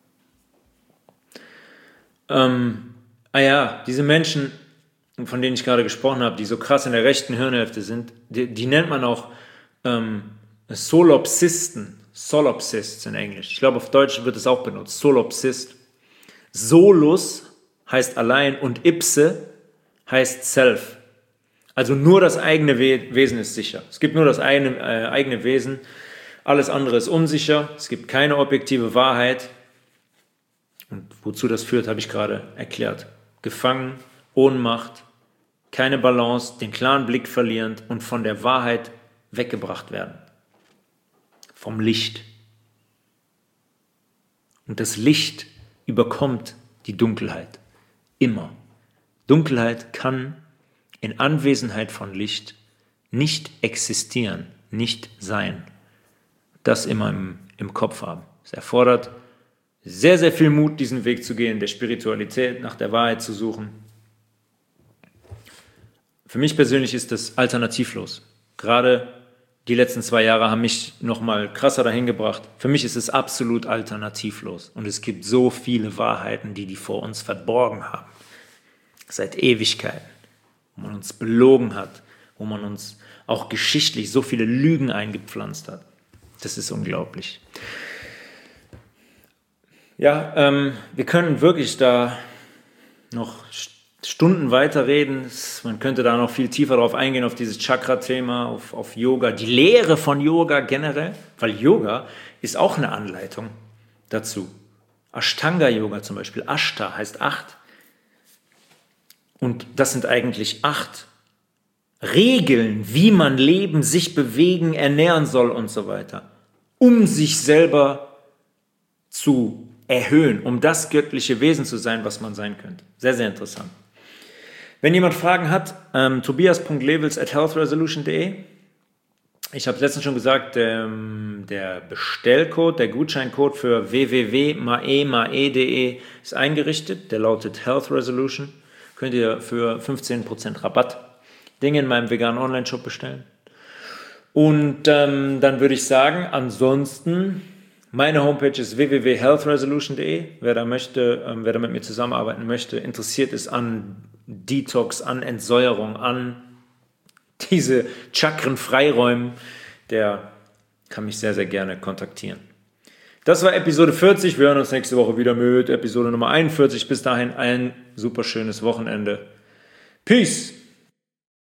Ähm, ah ja, diese Menschen, von denen ich gerade gesprochen habe, die so krass in der rechten Hirnhälfte sind, die, die nennt man auch ähm, Solipsisten, Solipsists in Englisch. Ich glaube, auf Deutsch wird es auch benutzt, Solipsist. Solus heißt allein und ipse heißt self. Also nur das eigene Wesen ist sicher. Es gibt nur das eigene, äh, eigene Wesen. Alles andere ist unsicher. Es gibt keine objektive Wahrheit. Und wozu das führt, habe ich gerade erklärt. Gefangen, Ohnmacht, keine Balance, den klaren Blick verlierend und von der Wahrheit weggebracht werden. Vom Licht. Und das Licht überkommt die Dunkelheit. Immer. Dunkelheit kann in Anwesenheit von Licht nicht existieren, nicht sein. Das immer im, im Kopf haben. Es erfordert sehr, sehr viel Mut, diesen Weg zu gehen, der Spiritualität, nach der Wahrheit zu suchen. Für mich persönlich ist das alternativlos. Gerade die letzten zwei Jahre haben mich nochmal krasser dahin gebracht. Für mich ist es absolut alternativlos. Und es gibt so viele Wahrheiten, die die vor uns verborgen haben. Seit Ewigkeiten. Wo man uns belogen hat. Wo man uns auch geschichtlich so viele Lügen eingepflanzt hat. Das ist unglaublich. Ja, ähm, wir können wirklich da noch Stunden weiterreden. Man könnte da noch viel tiefer drauf eingehen, auf dieses Chakra-Thema, auf, auf Yoga, die Lehre von Yoga generell, weil Yoga ist auch eine Anleitung dazu. Ashtanga-Yoga zum Beispiel, Ashta heißt acht. Und das sind eigentlich acht Regeln, wie man leben, sich bewegen, ernähren soll und so weiter, um sich selber zu erhöhen, um das göttliche Wesen zu sein, was man sein könnte. Sehr, sehr interessant. Wenn jemand Fragen hat, ähm, tobias punkt levels at health resolution punkt de. Ich habe letztens schon gesagt, ähm, der Bestellcode, der Gutscheincode für w w w punkt mae punkt de ist eingerichtet. Der lautet Health Resolution. Könnt ihr für fünfzehn Prozent Rabatt Dinge in meinem veganen Online-Shop bestellen. Und ähm, dann würde ich sagen, ansonsten, meine Homepage ist w w w punkt health resolution punkt de. Wer da möchte, ähm, wer da mit mir zusammenarbeiten möchte, interessiert ist an Detox, an Entsäuerung, an diese Chakren freiräumen, der kann mich sehr, sehr gerne kontaktieren. Das war Episode vierzig. Wir hören uns nächste Woche wieder mit Episode Nummer einundvierzig. Bis dahin ein super schönes Wochenende. Peace!